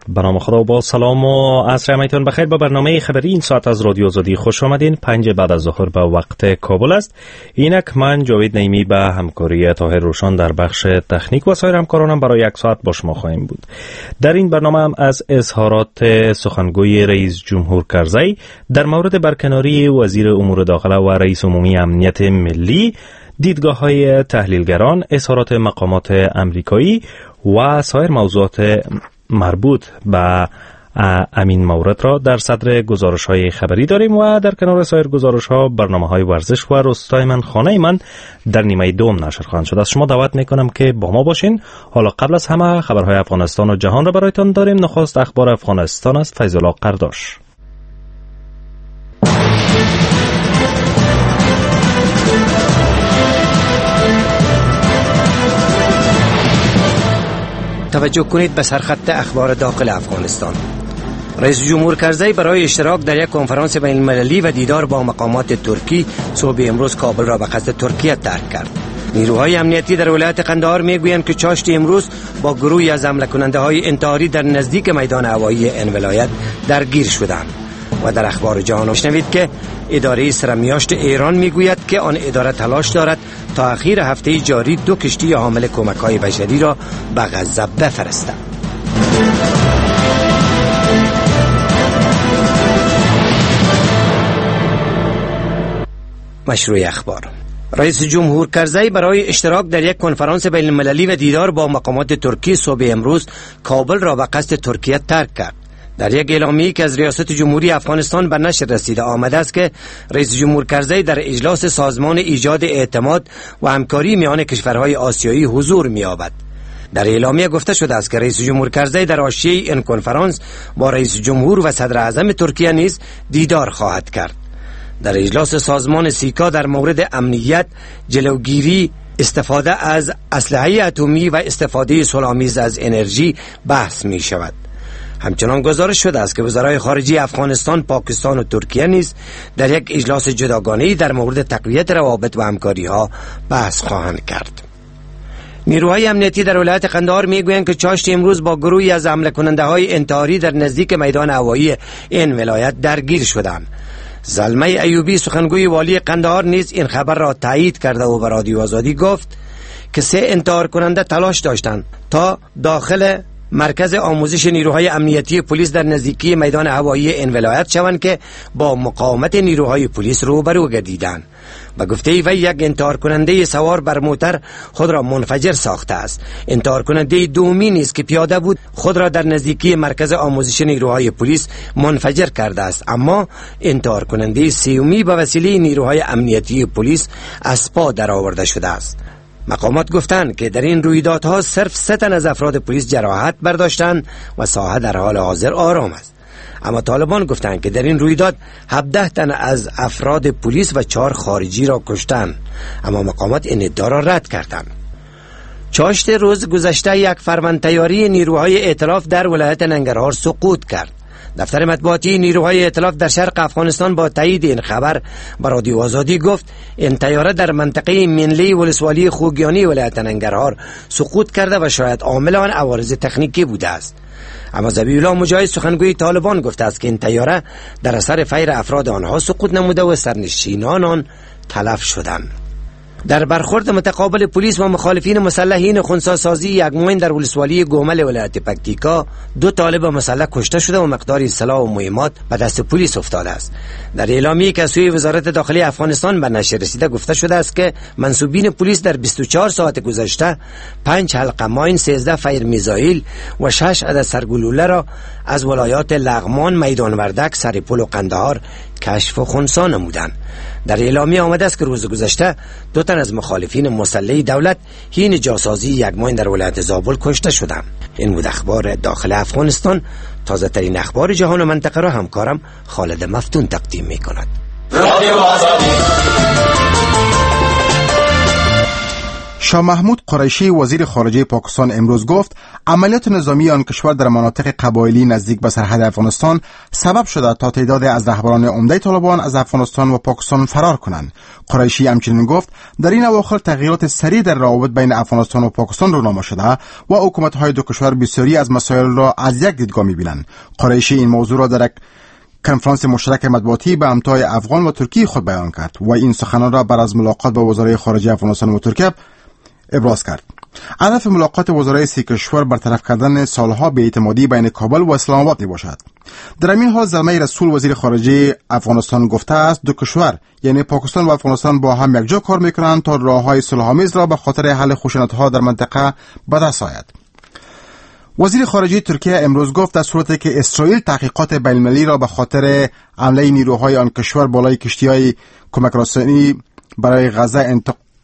به نام خدا و با سلام و عصر همایتان بخیر. با برنامه خبری این ساعت از رادیو آزادی خوش آمدین. 5 بعد از ظهر به وقت کابل است. اینک من جاوید نعیمی به همکاری طاهر روشان در بخش تکنیک و سایر همکارانم برای یک ساعت با شما خواهیم بود. در این برنامه هم از اظهارات سخنگوی رئیس جمهور کرزی در مورد برکناری وزیر امور داخله و رئیس عمومی امنیت ملی، دیدگاه‌های تحلیلگران، اظهارات مقامات امریکایی و سایر موضوعات مربوط به امین مورد را در صدر گزارش‌های خبری داریم و در کنار سایر گزارش‌ها برنامه‌های ورزش و روستای من خانه من در نیمه دوم نشر خواهند شد. از شما دعوت می‌کنم که با ما باشین. حالا قبل از همه خبرهای افغانستان و جهان را برایتان داریم. نخست اخبار افغانستان است. فیض الله قرداش. توجه کنید به سرخط اخبار داخل افغانستان. رئیس جمهور کرزی برای اشتراک در یک کنفرانس بین المللی و دیدار با مقامات ترکی صبح امروز کابل را به قصد ترکیه ترک کرد. نیروهای امنیتی در ولایت قندهار میگویند که چاشت امروز با گروهی از حمله کننده های انتحاری در نزدیک میدان هوایی این ولایت درگیر شدند. و در اخبار جهان شنوید که اداره سرمیاشت ایران میگوید که آن اداره تلاش دارد تا اخیر هفته جاری 2 کشتی حامل کمک‌های بشری را به غزه بفرستد. مشروع اخبار. رئیس جمهور کرزی برای اشتراک در یک کنفرانس بین المللی و دیدار با مقامات ترکی صبح امروز کابل را به قصد ترکیه ترک کرد. در یک اعلامیه‌ای که از ریاست جمهوری افغانستان به نشر رسیده آمده است که رئیس جمهور کرزی در اجلاس سازمان ایجاد اعتماد و همکاری میان کشورهای آسیایی حضور می‌یابد. در اعلامیه گفته شده است که رئیس جمهور کرزی در حاشیه این کنفرانس با رئیس جمهور و صدر اعظم ترکیه نیز دیدار خواهد کرد. در اجلاس سازمان سیکا در مورد امنیت، جلوگیری استفاده از اسلحه اتمی و استفاده صلح‌آمیز از انرژی بحث می شود. همچنان گزارش شده است که وزرای خارجه افغانستان، پاکستان و ترکیه نیز در یک اجلاس جداگانه‌ای در مورد تقویت روابط و همکاری‌ها بحث خواهند کرد. نیروهای امنیتی در ولایت قندهار میگویند که چاشت امروز با گروهی از حمله کننده‌های انتحاری در نزدیک میدان هوایی این ولایت درگیر شدند. زلمه ایوبی سخنگوی والی قندهار نیز این خبر را تایید کرده و به رادیو آزادی گفت که 3 انتحار کننده تلاش داشتند تا داخل مرکز آموزش نیروهای امنیتی پلیس در نزدیکی میدان هوایی این ولایت شوند که با مقاومت نیروهای پلیس روبرو گردیدند. به گفته وی یک انتحار کننده سوار بر موتر خود را منفجر ساخته است. انتحار کننده دومی نیز که پیاده بود خود را در نزدیکی مرکز آموزش نیروهای پلیس منفجر کرده است، اما انتحار کننده سومی به وسیله نیروهای امنیتی پلیس از پا درآورده شده است. مقامات گفتند که در این رویدادها صرف 3 تن از افراد پلیس جراحت برداشتند و ساحه در حال حاضر آرام است. اما طالبان گفتند که در این رویداد 17 تن از افراد پلیس و 4 خارجی را کشتند، اما مقامات این ادعا را رد کردند. چاشت روز گذشته یک فروند طیاره نیروهای ائتلاف در ولایت ننگرهار سقوط کرد. دفتر مطبوعاتی نیروهای ائتلاف در شرق افغانستان با تایید این خبر به رادیو آزادی گفت این طیاره در منطقه منلی ولسوالی خوگیانی ولایت ننگرهار سقوط کرده و شاید عامل آن عوارض تکنیکی بوده است. اما ذبیح الله مجاهد سخنگوی طالبان گفته است که این طیاره در اثر فیر افراد آنها سقوط نموده و سرنشینان آن تلف شدند. در برخورد متقابل پلیس و مخالفین مسلحین خنثی‌سازی یکموین در ولسوالی گومل ولایت پکتیکا 2 طالب مسلح کشته شده و مقداری سلاح و مهمات به دست پلیس افتاده است. در اعلامیه‌ای که از سوی وزارت داخلی افغانستان به نشر رسیده گفته شده است که منسوبین پلیس در 24 ساعت گذشته 5 حلقه ماین، 13 فیر میزایل و 6 عدد سرگلوله را از ولایات لغمان، میدان وردک، سرپل و قندهار کشف و خنثی نمودند. در اعلامیه آمده است که روز گذشته 2 تن از مخالفین مسلح دولت حین جاسازی یکماین در ولایت زابل کشته شدند. این بود اخبار داخل افغانستان. تازه ترین اخبار جهان و منطقه را همکارم خالد مفتون تقدیم می کند. شاه محمود قریشی وزیر خارجه پاکستان امروز گفت عملیات نظامی آن کشور در مناطق قبایلی نزدیک به سرحد افغانستان سبب شده تا تعداد از رهبران عمده طالبان از افغانستان و پاکستان فرار کنند. قریشی همچنین گفت در این اواخر تغییرات سریع در روابط بین افغانستان و پاکستان رونما شده و حکومت‌های دو کشور بسیاری از مسائل را از یک دیدگاه می‌بینند. قریشی این موضوع را در یک کنفرانس مشترک مطبوعاتی به همتای افغان و ترکی خود بیان کرد و این سخنان را بعد از ملاقات با وزرای خارجه افغانستان و ترکیه ابراز کرد. هدف ملاقات وزرای سی کشور برطرف کردن سالها بی‌اعتمادی بین کابل و اسلام آباد میباشد. در این حال زلمه رسول وزیر خارجه افغانستان گفته است دو کشور یعنی پاکستان و افغانستان با هم یکجا کار میکنند تا راههای صلح‌آمیز را به خاطر حل خشونت‌ها در منطقه به دست آید. وزیر خارجه ترکیه امروز گفت در صورتی که اسرائیل تحقیقات بین‌المللی را به خاطر حمله نیروهای آن کشور بالای کشتی‌های کمک رسانی برای غزه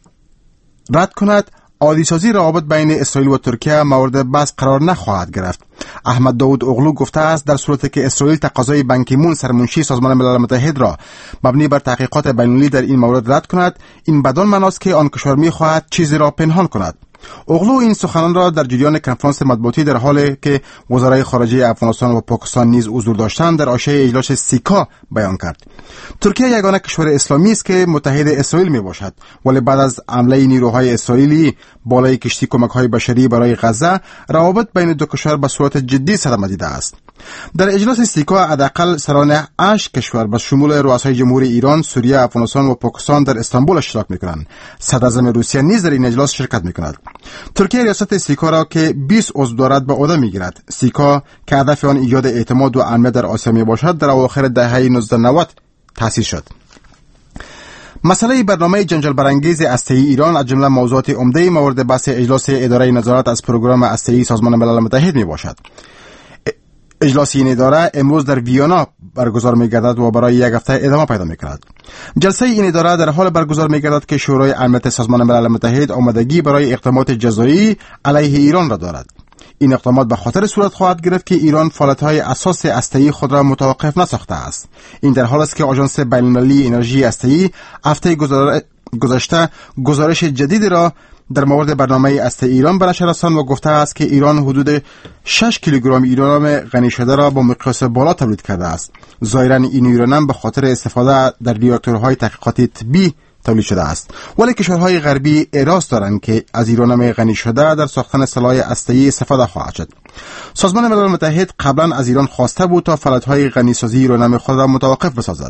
رد کند، عادی‌سازی روابط بین اسرائیل و ترکیه مورد بحث قرار نخواهد گرفت. احمد داود اوغلو گفته است در صورتی که اسرائیل تقاضای بان کی مون سرمنشی سازمان ملل متحد را مبنی بر تحقیقات بین‌المللی در این مورد رد کند، این بدان معناست که آن کشور می‌خواهد چیزی را پنهان کند. اوغلو این سخنان را در جریان کنفرانس مطبوعاتی در حالی که وزرای خارجه افغانستان و پاکستان نیز حضور داشتند در حاشیه اجلاس سیکا بیان کرد. ترکیه یگانه کشور اسلامی است که متحد اسرائیل میباشد، ولی بعد از حمله نیروهای اسرائیلی بالای کشتی کمک‌های بشری برای غزه، روابط بین دو کشور به صورت جدی صدمه دیده است. در اجلاس سیکا حداقل سران 8 کشور به شمول رؤسای جمهوری ایران، سوریه، افغانستان و پاکستان در استانبول اشتراک می‌کنند. صدراعظم روسیه نیز در این اجلاس شرکت می‌کند. ترکیه ریاست سیکا را که 20 عضو دارد به عهده می‌گیرد. سیکا که هدف آن ایجاد اعتماد و امنیت در آسیا میباشد در اواخر دهه 1990 تأسیس شد. مسئله برنامه جنجال برانگیز هسته‌ای ایران از جمله موضوعات عمده مورد بحث اجلاس اداره نظارت از پروگرام هسته‌ای سازمان ملل متحد میباشد. اجلاس این اداره امروز در ویینا برگزار می‌گردد و برای یک هفته ادامه پیدا می‌کند. جلسه این اداره در حال برگزار می‌گردد که شورای امنیت سازمان ملل متحد آمادگی برای اقدامات جزایی علیه ایران را دارد. این اقدامات به خاطر صورت خواهد گرفت که ایران فعالیت‌های اساس هسته‌ای خود را متوقف نساخته است. این در حالی است که آژانس بین‌المللی انرژی هسته‌ای هفته گذشته گزارش جدیدی را در مورد برنامه هسته ایران به نشر رساند و گفته است که ایران حدود 6 کیلوگرم یورانیم غنی شده را با مقیاس بالا تولید کرده است. ظاهراً این یورانیم به خاطر استفاده در ریاکتورهای تحقیقاتی طبی تولید شده است، ولی کشورهای غربی اعتراض دارند که از یورانیم غنی شده در ساختن سلاح هسته‌ای استفاده خواهد شد. سازمان ملل متحد قبلا از ایران خواسته بود تا فعالیت‌های غنیسازی یورانیم خود را متوقف بسازد.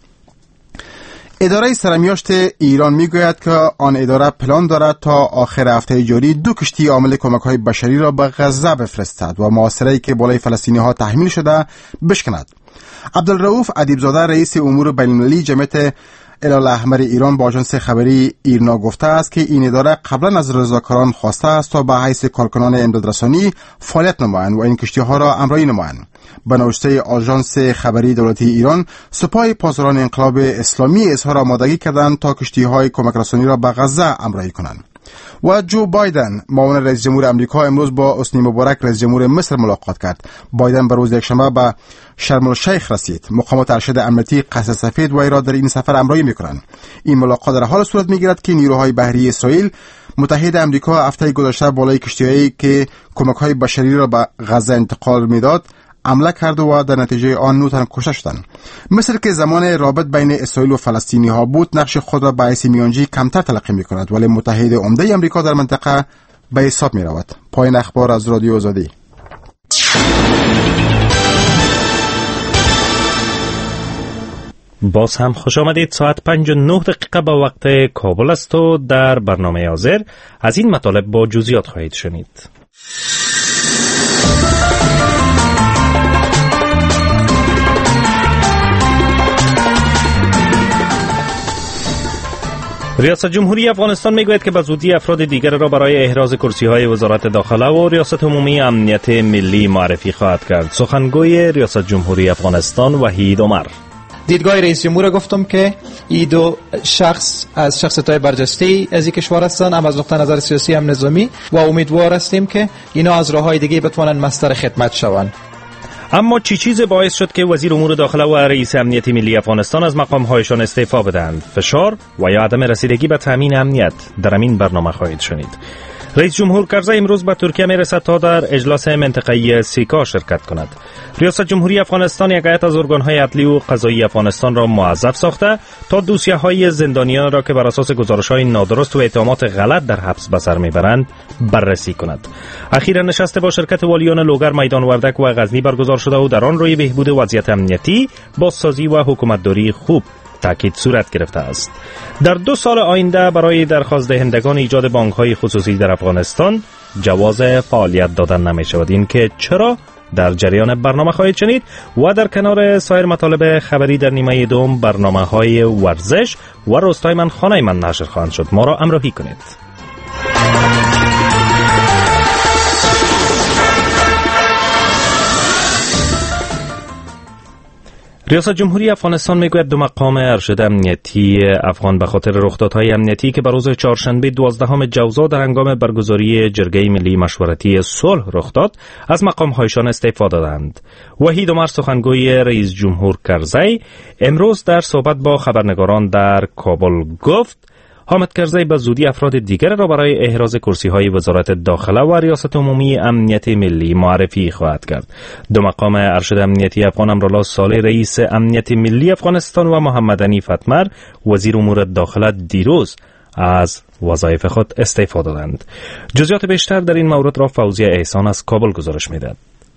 اداره سرمیاشت ایران میگوید که آن اداره پلان دارد تا آخر هفته جاری 2 کشتی حامل کمک‌های بشری را به غزه بفرستد و محاصره‌ای که بالای فلسطینی‌ها تحمیل شده بشکند. عبدالرؤوف ادیبزاده رئیس امور بین‌المللی جمعیت هلال احمر ایران با آژانس خبری ایرنا گفته است که این اداره قبلا از رضاکاران خواسته است تا به حیث کارکنان امدادرسانی فعالیت نمایند و این کشتی‌ها را همراهی نمایند. به نوشته آژانس خبری دولتی ایران، سپاه پاسداران انقلاب اسلامی اظهار آمادگی کردند تا کشتی‌های کمک رسانی را به غزه همراهی کنند. و جو بایدن معاون رئیس جمهور آمریکا امروز با حسنی مبارک رئیس جمهور مصر ملاقات کرد. بایدن به روز یکشنبه به شرم الشیخ رسید. مقامات ارشد امنیتی قصر سفید و ایران در این سفر همراهی می‌کنند. این ملاقات در حال صورت می‌گیرد که نیروهای بحری اسرائیل متحد آمریکا هفته گذشته بالای کشتی‌هایی که کمک‌های بشری را به غزه انتقال می‌داد حمله کرد و در نتیجه آن 9 تن کشته شدند. مصر که زمان رابط بین اسرائیل و فلسطینی ها بود نقش خود را به حیث میانجی کمتر تلقی می کند، ولی متحد عمده آمریکا در منطقه به حساب می رود. پایان اخبار از رادیو آزادی. باز هم خوش آمدید. ساعت 5:09 به وقت کابل است و در برنامه حاضر از این مطالب با جزئیات خواهید شنید. ریاست جمهوری افغانستان میگوید که به زودی افراد دیگر را برای احراز کرسی‌های وزارت داخله و ریاست عمومی امنیت ملی معرفی خواهد کرد. سخنگوی ریاست جمهوری افغانستان وحید عمر: دیدگاه رئیس جمهور گفتم که این دو شخص از شخصیت‌های برجسته از این کشور هستند، هم از نقطه نظر سیاسی هم نظامی، و امیدوار هستیم که اینا از راه‌های دیگه بتوانند مصدر خدمت شوند. اما چیز باعث شد که وزیر امور داخله و رئیس امنیت ملی افغانستان از مقام‌هایشان استعفا بدهند؟ فشار و یا عدم رسیدگی به تامین امنیت؟ در این برنامه خواهید شنید. رئیس جمهور کرزی امروز به ترکیه میرسد تا در اجلاس منطقه‌ای سیکا شرکت کند. ریاست جمهوری افغانستان یک هیئت از ارگان‌های عدلی و قضایی افغانستان را موظف ساخته تا دوسیه‌های زندانیان را که بر اساس گزارش‌های نادرست و اتهامات غلط در حبس به سر میبرند بررسی کند. اخیراً نشست با شرکت والیان لوگر، میدان وردک و غزنی برگزار شده و در آن روی بهبود وضعیت امنیتی، بازسازی و حکومتداری خوب تاکید صورت گرفته است. در 2 سال آینده برای درخواست دهندگان ایجاد بانک‌های خصوصی در افغانستان جواز فعالیت دادن نمی شود. این که چرا در جریان برنامه خواهید شنید و در کنار سایر مطالب خبری در نیمه دوم برنامه‌های ورزش و روستای من خانه من نشر خواهند شد. ما را همراهی کنید. ریاست جمهوری افغانستان میگوید 2 مقام ارشد امنیتی افغان به خاطر رخدادهای امنیتی که بر روز چهارشنبه 12 جوزا در هنگام برگزاری جرگه ملی مشورتی صلح رخ داد، از مقام‌هایشان استعفا دادند. وحید عمر سخنگوی رئیس جمهور کرزی امروز در صحبت با خبرنگاران در کابل گفت حامد کرزی به زودی افراد دیگر را برای احراز کرسی‌های وزارت داخله و ریاست عمومی امنیت ملی معرفی خواهد کرد. 2 مقام ارشد امنیتی افغان امرالله صالح رئیس امنیت ملی افغانستان و محمد حنیف اتمر وزیر امور داخله دیروز از وظایف خود استعفا دادند. جزئیات بیشتر در این مورد را فوزیه احسان از کابل گزارش می‌دهد.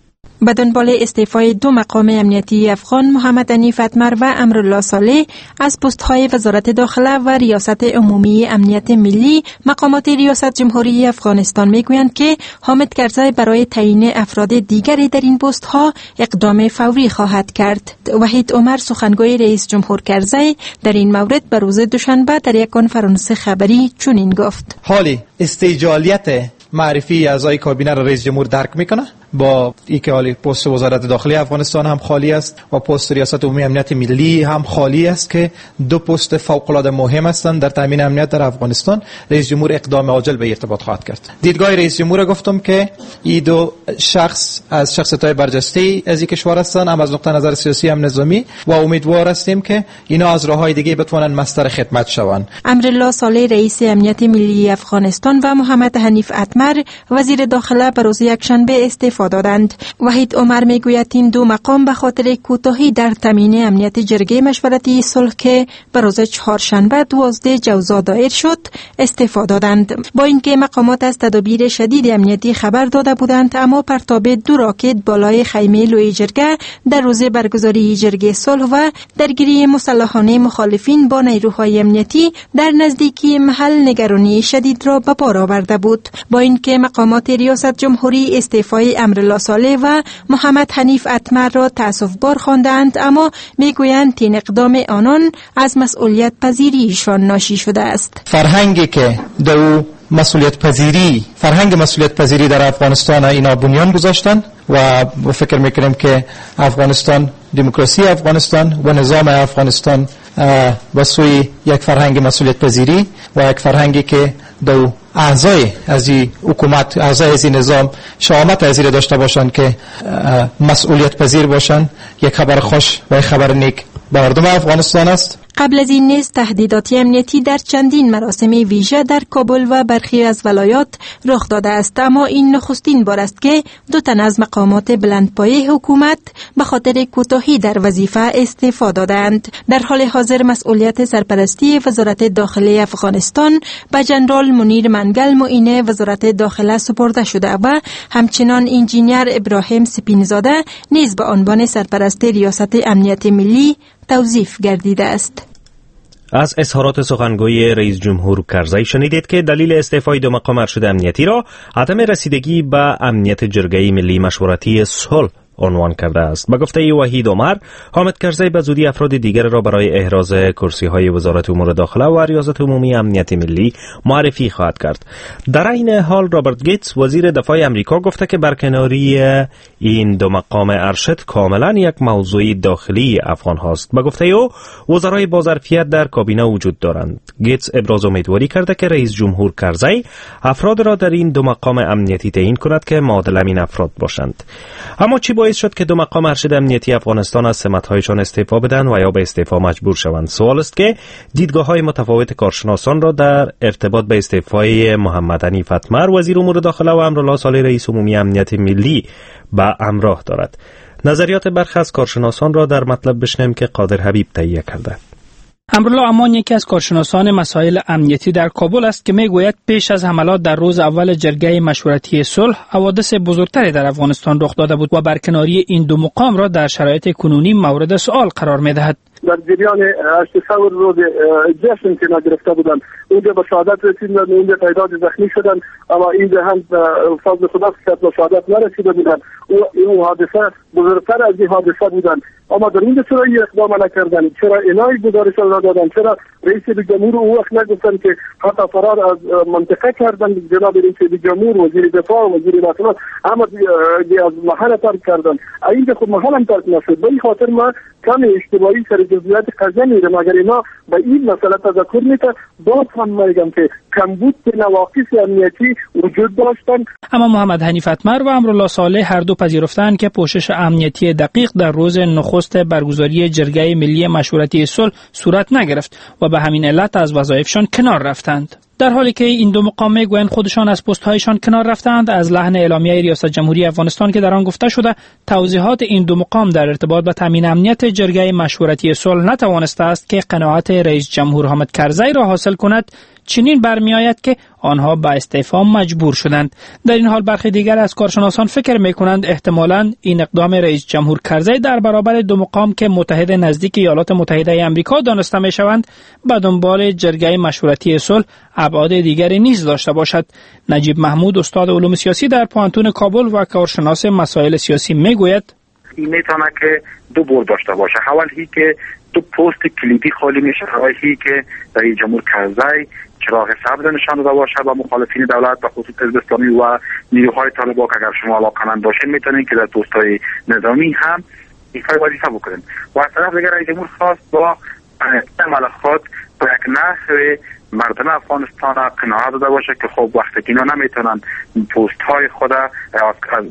به دنبال استعفای 2 مقام امنیتی افغان، محمد حنیف اتمر و امرالله صالح از پست‌های وزارت داخله و ریاست عمومی امنیت ملی، مقامات ریاست جمهوری افغانستان میگویند که حامد کرزی برای تعیین افراد دیگری در این پست‌ها اقدام فوری خواهد کرد. وحید عمر سخنگوی رئیس جمهور کرزی در این مورد به روز دوشنبه در یک کنفرانس خبری چنین گفت: حالی استیجالیت معرفی اعضای کابینه را رئیس جمهور درک میکنه، با اینکه حالی پست وزارت داخلی افغانستان هم خالی است و پست ریاست عمومی امنیت ملی هم خالی است که 2 پست فوق العاده مهم هستند در تامین امنیت در افغانستان، رئیس جمهور اقدام عاجل به ارتباط خواهد کرد. دیدگاه رئیس جمهور گفتم که این 2 شخص از شخصیت‌های برجسته از این کشور هستند، هم از نقطه نظر سیاسی هم نظامی، و امیدوار هستیم که اینا از راه‌های دیگه بتوانند مصدر خدمت شوند. امرالله صالح رئیس امنیت ملی افغانستان و محمد حنیف اتمر وزیر داخله به روز یکشنبه استعفا دادند. وحید عمر میگوید این 2 مقام به خاطر کوتاهی در تامین امنیت جرگه مشورتی صلح که به روز چهارشنبه 12 جوزا دایر شد استعفا دادند. با اینکه مقامات از تدابیر شدید امنیتی خبر داده بودند، اما پرتاب 2 راکت بالای خیمه لوی جرگه در روز برگزاری جرگه صلح و درگیری مسلحانه مخالفین با نیروهای امنیتی در نزدیکی محل نگرانی شدید را به بار آورده بود. با اینکه مقامات ریاست جمهوری استعفای امرالله صالح و محمد حنیف اتمر را تأسف‌بار خواندند، اما میگویند این اقدام آنان از مسئولیت پذیریشان ناشی شده است. فرهنگی که دو مسئولیت پذیری در افغانستان اینا بنیان گذاشتن و فکر میکنیم که افغانستان، دموکراسی افغانستان و نظام افغانستان به سوی یک فرهنگ مسئولیت پذیری و یک فرهنگی که دو اعضای از این حکومت، اعضای از این نظام شامت از این داشته باشند که مسئولیت پذیر باشند، یک خبر خوش و یک خبر نیک به مردم افغانستان است. قبل از این نیز تهدیدات امنیتی در چندین مراسم ویژه در کابل و برخی از ولایات رخ داده است، اما این نخستین بار است که 2 تن از مقامات بلندپایه حکومت به خاطر کوتاهی در وظیفه استعفا دادند. در حال حاضر مسئولیت سرپرستی وزارت داخله افغانستان به جنرال منیر منگل معین وزارت داخله سپرده شده و همچنان انجینیر ابراهیم سپینزاده نیز به عنوان سرپرست ریاست امنیت ملی توظیف گردیده است. از اظهارات سخنگوی رئیس جمهور کرزی شنیدید که دلیل استعفای 2 مقام ارشد امنیتی را عدم رسیدگی به امنیت جرگه ملی مشورتی صلح عنوان کرده است. به گفته وحید عمر، حامد کرزی به زودی افراد دیگر را برای احراز کرسی‌های وزارت امور داخله و ریاست عمومی امنیت ملی معرفی خواهد کرد. در این حال رابرت گیتس وزیر دفاع امریکا گفته که برکناری این 2 مقام ارشد کاملا یک موضوع داخلی افغان هاست. به گفته او، وزرای با ظرفیت در کابینه وجود دارند. گیتس ابراز امیدواری کرده که رئیس جمهور کرزی افراد را در این 2 مقام امنیتی تعیین کند که معادل این افراد باشند. اما چی باعث شد که دو مقام ارشد امنیتی افغانستان از سمت‌هایشان استعفا بدن و یا به استعفا مجبور شوند. سوال است که دیدگاه‌های متفاوت کارشناسان را در ارتباط به استعفای محمد حنیف اتمر وزیر امور داخله و امرالله صالح رئیس عمومی امنیت ملی به همراه دارد. نظریات برخی از کارشناسان را در مطلب بشنویم که قادر حبیب تهیه کرده. امرالله امان یکی از کارشناسان مسائل امنیتی در کابل است که میگوید پیش از حملات در روز اول جرگه مشورتی صلح حوادث بزرگتری در افغانستان رخ داده بود و برکناری این دو مقام را در شرایط کنونی مورد سؤال قرار میدهد. در جریان تصور روز جشن که نگرفته بودن اونجا به شهادت رسیدن، اونجا تعداد زخمی شدن، اما اینجا هم فضل خدا که به شهادت نرسیده بودن. این حادثه بزرگتر از این حادثه بودن، اما در اینجا چرا این اقدام نکردن؟ چرا اینای گزارش را دادن؟ چرا رئیس جمهور او وقت نگفتن که حتی فرار از منطقه کردن؟ جناب رئیس جمهور، وزیر دفاع، وزیر داخله اما از محل ترک کردن. اینجا خود محل هم ترک نشد. به این خاطر ما کم اشتباهی سر جزئیات قضیه میرم. اگر اینا به این مسئله تذکر میده، باز هم میگم که کمبود نواقص امنیتی وجود داشتن. اما محمد حنیف اتمر و امرالله صالح هر دو پذیرفتند که پوشش امنیتی دقیق در روز نخست برگزاری جرگه ملی مشورتی صلح صورت نگرفت و به همین علت از وظایفشان کنار رفتند. در حالی که این دو مقام میگویند خودشان از پست‌هایشان کنار رفتند، از لحن اعلامیه ریاست جمهوری افغانستان که در آن گفته شده توضیحات این دو مقام در ارتباط به تامین امنیت جرگه مشورتی صلح نتوانسته است که قناعت رئیس جمهور حامد کرزی را حاصل کند، چنین برمیآید که آنها به استعفا مجبور شدند. در این حال برخی دیگر از کارشناسان فکر می‌کنند احتمالاً این اقدام رئیس جمهور کرزی در برابر دو مقام که متحد نزدیک ایالات متحده آمریکا دانسته می‌شوند به دنبال جرگه مشورتی صلح ابعاد دیگری نیز داشته باشد. نجیب محمود استاد علوم سیاسی در پوانتون کابل و کارشناس مسائل سیاسی میگوید این میتونه که دو بار داشته باشه. اول هی که دو پست کلیدی خالی میشه، هی که رئیس جمهور کرزی چراغ سبز نشان داده باشه و مخالفین دولت به خصوص حزب اسلامی و نیروهای طالبان که اگر شما علاقه‌مند باشین میتونین که در پست‌های نظامی هم ایفای وظیفه بکنین. و از طرف دیگر رئیس جمهور خواست با عمل خود به یک نحو مردم افغانستان قناعت داده باشه که خب وقتی که اینا نمیتونن پست‌های خود از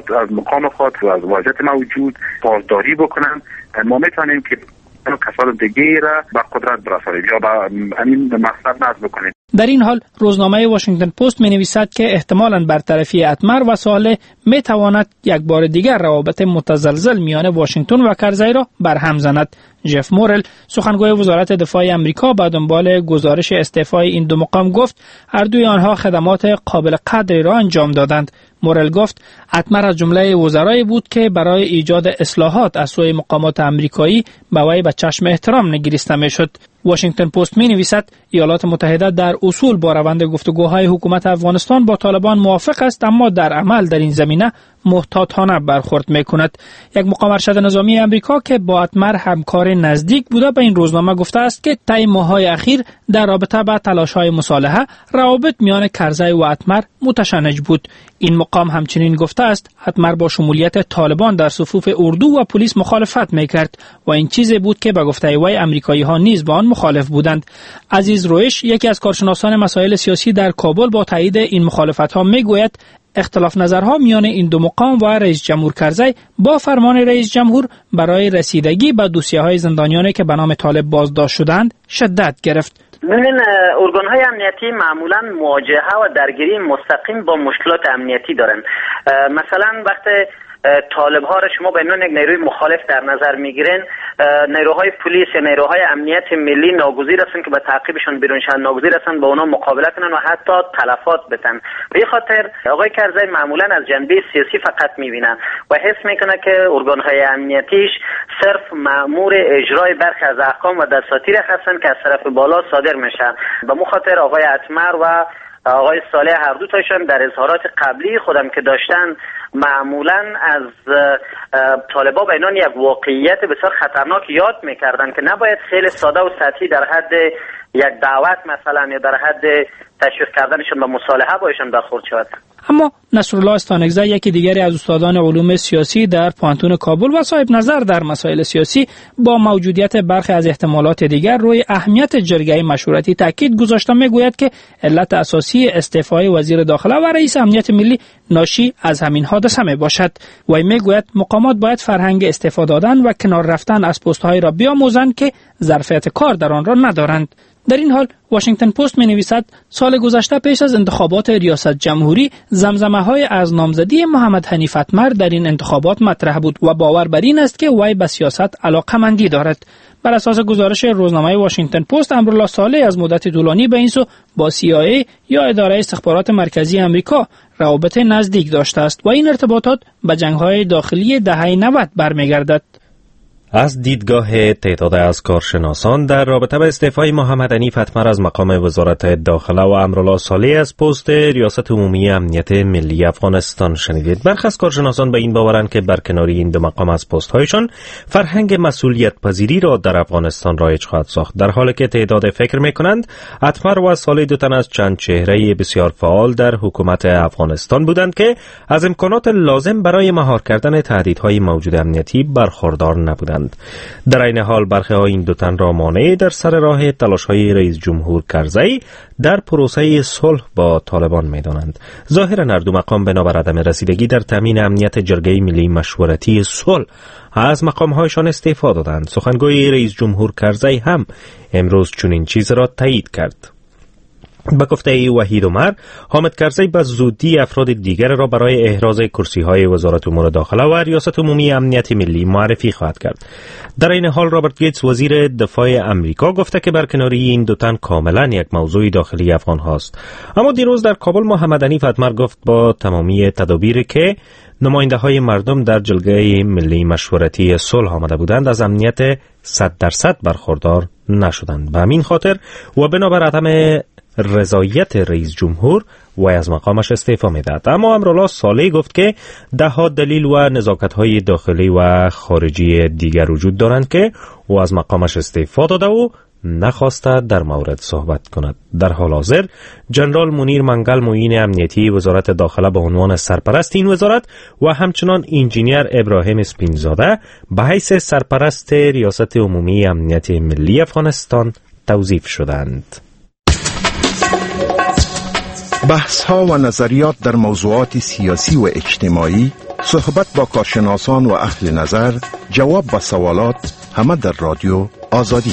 مقام خود و از وضعیت موجود پاسداری بکنن، ما میتونیم که کسان دیگه را به قدرت برسانیم یا به همین مقصد نصب بکنیم. در این حال روزنامه واشنگتن پست می نویسد که احتمالاً برطرفی اتمر و صالح می تواند یک بار دیگر روابط متزلزل میان واشنگتن و کرزی را برهم زند. جف مورل سخنگوی وزارت دفاع آمریکا به دنبال گزارش استعفای این دو مقام گفت هر دوی آنها خدمات قابل قدری را انجام دادند. مورل گفت اتمر از جمله وزرایی بود که برای ایجاد اصلاحات از سوی مقامات آمریکایی به وی به چشم احترام نگریسته میشد. واشنگتن پست می نویسد ایالات متحده در اصول با روند گفتگوهای حکومت افغانستان با طالبان موافق است، اما در عمل در این زمینه محتاطانه برخورد می کند. یک مقام ارشد نظامی آمریکا که با اتمر همکار نزدیک بوده به این روزنامه گفته است که طی ماه‌های اخیر در رابطه با تلاش‌های مصالحه روابط میان کرزی و اتمر متشنج بود. این مقام همچنین گفته است اتمر با شمولیت طالبان در صفوف اردو و پلیس مخالفت میکرد و این چیزی بود که به گفته وی آمریکایی‌ها نیز با آن مخالف بودند. عزیز رویش یکی از کارشناسان مسائل سیاسی در کابل با تایید این مخالفت‌ها میگوید اختلاف نظرها میان این دو مقام و رئیس جمهور کرزی با فرمان رئیس جمهور برای رسیدگی به دوسیه‌های زندانیانی که به نام طالب بازداشت شدند شدت گرفت. ببینین ارگان‌های امنیتی معمولاً مواجهه و درگیری مستقیم با مشکلات امنیتی دارن. مثلا وقتی طالب ها را شما به عنوان یک نیروی مخالف در نظر میگیرین، نیروهای پلیس یا نیروهای امنیت ملی ناگزیر هستند که به تعقیبشون بیرون شن، ناگزیر هستند با اونا مقابله کنن و حتی تلفات بدن. به خاطر آقای کرزی معمولا از جنبه سیاسی فقط میبینن و حس میکنه که ارگان‌های امنیتیش صرف مأمور اجرای برخی از احکام و دساتیر هستند که از طرف بالا صادر میشن. به خاطر آقای اتمر و آقای صالح هر دو تاشون در اظهارات قبلی خودم که داشتن معمولاً از طالبان به عنوان یک واقعیت بسیار خطرناک یاد میکردن که نباید خیلی ساده و سطحی در حد یک دعوت مثلا یا در حد تشویق کردنشون به مصالحه با ایشان برخورد شود. اما نصرالله استانکزی، یکی دیگری از استادان علوم سیاسی در پانتون کابل و صاحب نظر در مسائل سیاسی، با موجودیت برخی از احتمالات دیگر روی اهمیت جرگه مشورتی تاکید گذاشته میگوید که علت اساسی استعفای وزیر داخله و رئیس امنیت ملی ناشی از همین حادثه می باشد. و میگوید مقامات باید فرهنگ استعفا دادن و کنار رفتن از پست‌های را بیاموزند که ظرفیت کار در آن را ندارند. در این حال واشنگتن پست می نویسد سال گذشته پیش از انتخابات ریاست جمهوری زمزمه‌های از نامزدی محمد حنیف اتمر در این انتخابات مطرح بود و باور بر این است که وی به سیاست علاقه‌مندی دارد. بر اساس گزارش روزنامه واشنگتن پست، امرالله صالح از مدت طولانی به این سو با CIA یا اداره استخبارات مرکزی آمریکا روابط نزدیک داشته است و این ارتباطات به جنگ‌های داخلی دهه 90 برمیگردد. از دیدگاه تعداد از کارشناسان در رابطه با استعفای محمد حنیف اتمر از مقام وزارت داخله و امرالله صالح از پست ریاست عمومی امنیت ملی افغانستان شنیدید. برخی از کارشناسان به این باورند که برکناری این دو مقام از پست‌هایشان فرهنگ مسئولیت پذیری را در افغانستان رایج خواهد ساخت، در حالی که تعداد فکر می‌کنند اتمر و صالح دو تن از چند چهره بسیار فعال در حکومت افغانستان بودند که از امکانات لازم برای مهار کردن تهدیدهای موجود امنیتی برخوردار نبودند. در این حال برخی ها این دو تن را مانع در سر راه تلاش‌های رئیس جمهور کرزی در پروسه صلح با طالبان می‌دانند. ظاهراً هر دو مقام بنابر عدم رسیدگی در تامین امنیت جرگه ملی مشورتی صلح از مقام‌هایشان استعفا دادند. سخنگوی رئیس جمهور کرزی هم امروز چنین چیز را تایید کرد. به گفته وحید عمر، حامد کرزی به زودی افراد دیگر را برای احراز کرسی‌های وزارت امور داخله و ریاست عمومی امنیت ملی معرفی خواهد کرد. در این حال رابرت گیتس وزیر دفاع امریکا گفته که برکناری این دو تن کاملا یک موضوع داخلی افغان هاست. اما دیروز در کابل محمد حنیف اتمر گفت با تمامی تدابیری که نماینده های مردم در جلگه ملی مشورتی صلح آمده بودند از امنیت 100% برخوردار نشدند. به همین خاطر و بنابر عدم رضایت رئیس جمهور و از مقامش استعفا می‌دهد. اما امرالله صالح گفت که ده‌ها دلیل و نزاکت‌های داخلی و خارجی دیگر وجود دارند که او از مقامش استعفا داده و نخواسته در مورد صحبت کند. در حال حاضر جنرال منیر منگل معین امنیتی وزارت داخله به عنوان سرپرست این وزارت و همچنان انجینیر ابراهیم اسپینزاده به حیث سرپرست ریاست عمومی امنیت ملی افغانستان توظیف شدند. بحث ها و نظریات در موضوعات سیاسی و اجتماعی، صحبت با کارشناسان و اهل نظر، جواب به سوالات، همه در رادیو آزادی.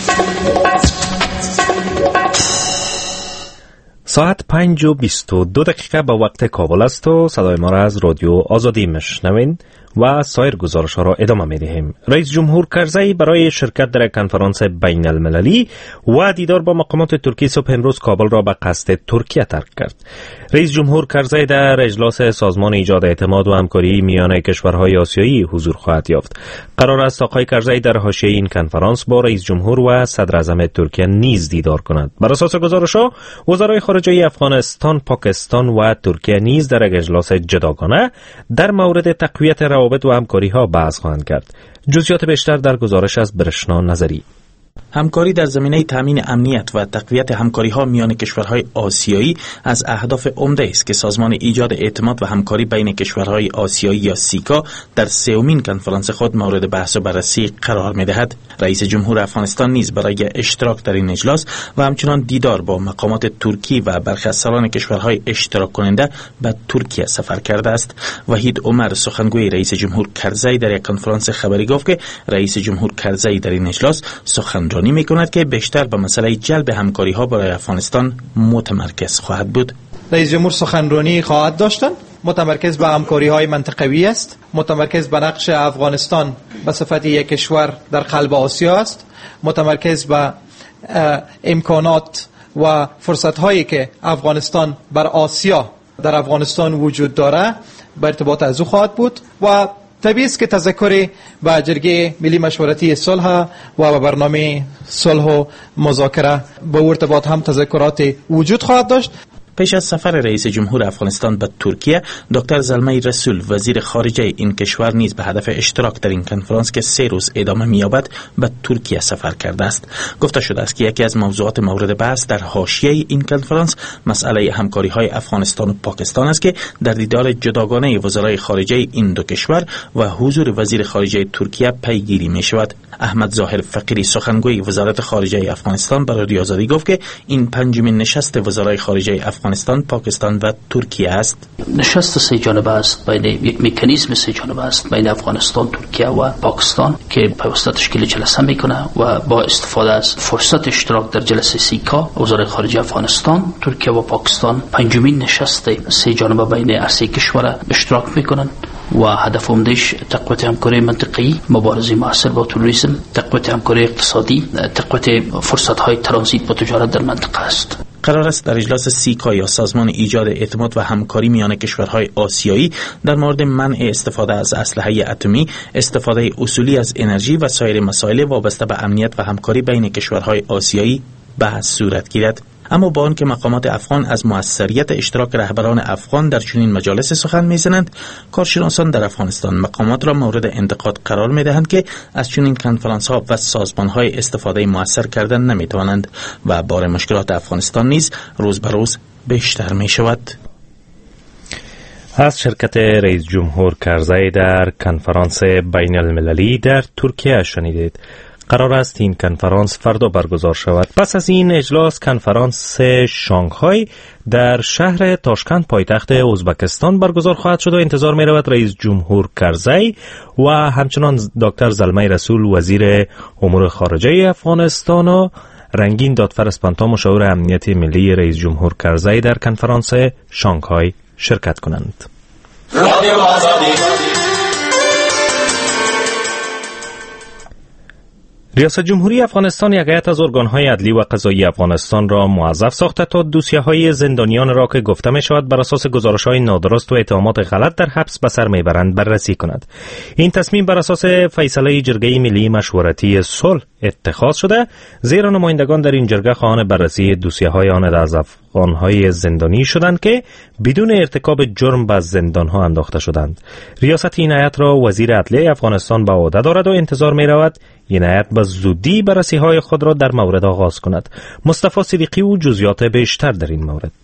ساعت 5:22 به وقت کابل است و صدای ما را از رادیو آزادی میشنوین و سایر گزارش ها را ادامه می دهیم. رئیس جمهور کرزی برای شرکت در کنفرانس بین المللی و دیدار با مقامات ترکی صبح امروز کابل را به قصد ترکیه ترک کرد. رئیس جمهور کرزی در اجلاس سازمان ایجاد اعتماد و همکاری میان کشورهای آسیایی حضور خواهد یافت. قرار است آقای کرزی در حاشیه این کنفرانس با رئیس جمهور و صدر اعظم ترکیه نیز دیدار کند. بر اساس گزارش‌ها وزرای خارجه افغانستان، پاکستان و ترکیه نیز در اجلاس جداگانه در مورد تقویت روابط و همکاری ها بحث خواهند کرد. جزئیات بیشتر در گزارش از برشنا نظری. همکاری در زمینه تامین امنیت و تقویت همکاری‌ها میان کشورهای آسیایی از اهداف عمده است که سازمان ایجاد اعتماد و همکاری بین کشورهای آسیایی یا سیکا در سومین کنفرانس خود مورد بحث و بررسی قرار می‌دهد. رئیس جمهور افغانستان نیز برای اشتراک در این اجلاس و همچنان دیدار با مقامات ترکی و برخی از سران کشورهای اشتراک کننده به ترکیه سفر کرده است. وحید عمر، سخنگوی رئیس جمهور کرزی، در یک کنفرانس خبری گفت که رئیس جمهور کرزی در این اجلاس سخنرانی می‌کند که بیشتر به مسئله جلب همکاری‌ها برای افغانستان متمرکز خواهد بود. رئیس جمهور سخنرانی خواهد داشتن متمرکز به همکاری‌های منطقوی است، متمرکز به نقش افغانستان به صفت یک کشور در قلب آسیا است، متمرکز به امکانات و فرصت‌هایی که افغانستان بر آسیا در افغانستان وجود داره به ارتباط از او خواهد بود و طبیعی است که تذکری به جرگه ملی مشورتی صلح و به برنامه صلح و مذاکره به ارتباط هم تذکرات وجود خواهد داشت. پیش از سفر رئیس جمهور افغانستان به ترکیه، دکتر زلمه رسول وزیر خارجه این کشور نیز به هدف اشتراک در این کنفرانس که 3 روز ادامه می‌یابد به ترکیه سفر کرده است. گفته شده است که یکی از موضوعات مورد بحث در حاشیه این کنفرانس مسئله همکاری‌های افغانستان و پاکستان است که در دیدار جداگانه وزرای خارجه این دو کشور و حضور وزیر خارجه ترکیه پیگیری می‌شود. احمد ظاهر فقیری سخنگوی وزارت خارجه افغانستان به رادیو آزادی گفت که این 5مین نشست وزرای خارجه افغانستان، پاکستان و ترکیه است. نشست 3 جانبه است، بین یک مکانیزم 3 جانبه است بین افغانستان، ترکیه و پاکستان که پیوسته تشکیل جلسه میکنه و با استفاده از فرصت اشتراک در جلسه سیکا وزرای خارجه افغانستان، ترکیه و پاکستان 5مین نشست 3 جانبه بین هر 3 کشور اشتراک میکنن و هدف عمده‌اش تقویت همکاری منطقه‌ای، مبارزه موثر با تروریسم، تقویت همکاری اقتصادی، تقویت فرصت‌های ترانزیت و تجارت در منطقه است. قرار است در اجلاس سیکا یا سازمان ایجاد اعتماد و همکاری میان کشورهای آسیایی در مورد منع استفاده از اسلحه اتمی، استفاده اصولی از انرژی و سایر مسائل وابسته به امنیت و همکاری بین کشورهای آسیایی بحث صورت گیرد. اما با آنکه مقامات افغان از موثریت اشتراک رهبران افغان در چنین مجالس سخن می‌زنند، کارشناسان در افغانستان مقامات را مورد انتقاد قرار می‌دهند که از چنین کنفرانس‌ها و سازمان‌های استفاده موثر کردن نمی‌توانند و بار مشکلات افغانستان نیز روز به روز بیشتر می‌شود. از شرکت رئیس جمهور کرزی در کنفرانس بین المللی در ترکیه شنیدید. قرار است این کنفرانس فردا برگزار شود. پس از این اجلاس کنفرانس شانگهای در شهر تاشکند پایتخت ازبکستان برگزار خواهد شد و انتظار می رود رئیس جمهور کرزی و همچنان دکتر زلمه رسول وزیر امور خارجه افغانستان و رنگین دادفر اسپانتا مشاور امنیت ملی رئیس جمهور کرزی در کنفرانس شانگهای شرکت کنند. ریاست جمهوری افغانستان یک هیئت از ارگان‌های عدلی و قضایی افغانستان را موظف ساخته تا دوسیه‌های زندانیان را که گفته می‌شود بر اساس گزارش‌های نادرست و اتهامات غلط در حبس به سر می‌برند بررسی کند. این تصمیم بر اساس فیصله جرگه ملی مشورتی صلح اتخاذ شده، زیرا نمایندگان در این جرگه خواهان بررسی دوسیه‌های آن از افغان‌های زندانی شدند که بدون ارتکاب جرم به زندان‌ها انداخته شدند. ریاست این هیئت را وزیر عدلیه افغانستان به عهده دارد و انتظار می‌رود این هیئت به زودی بررسی‌های خود را در مورد آغاز کند. مصطفی صدیقی و جزئیات بیشتر در این مورد.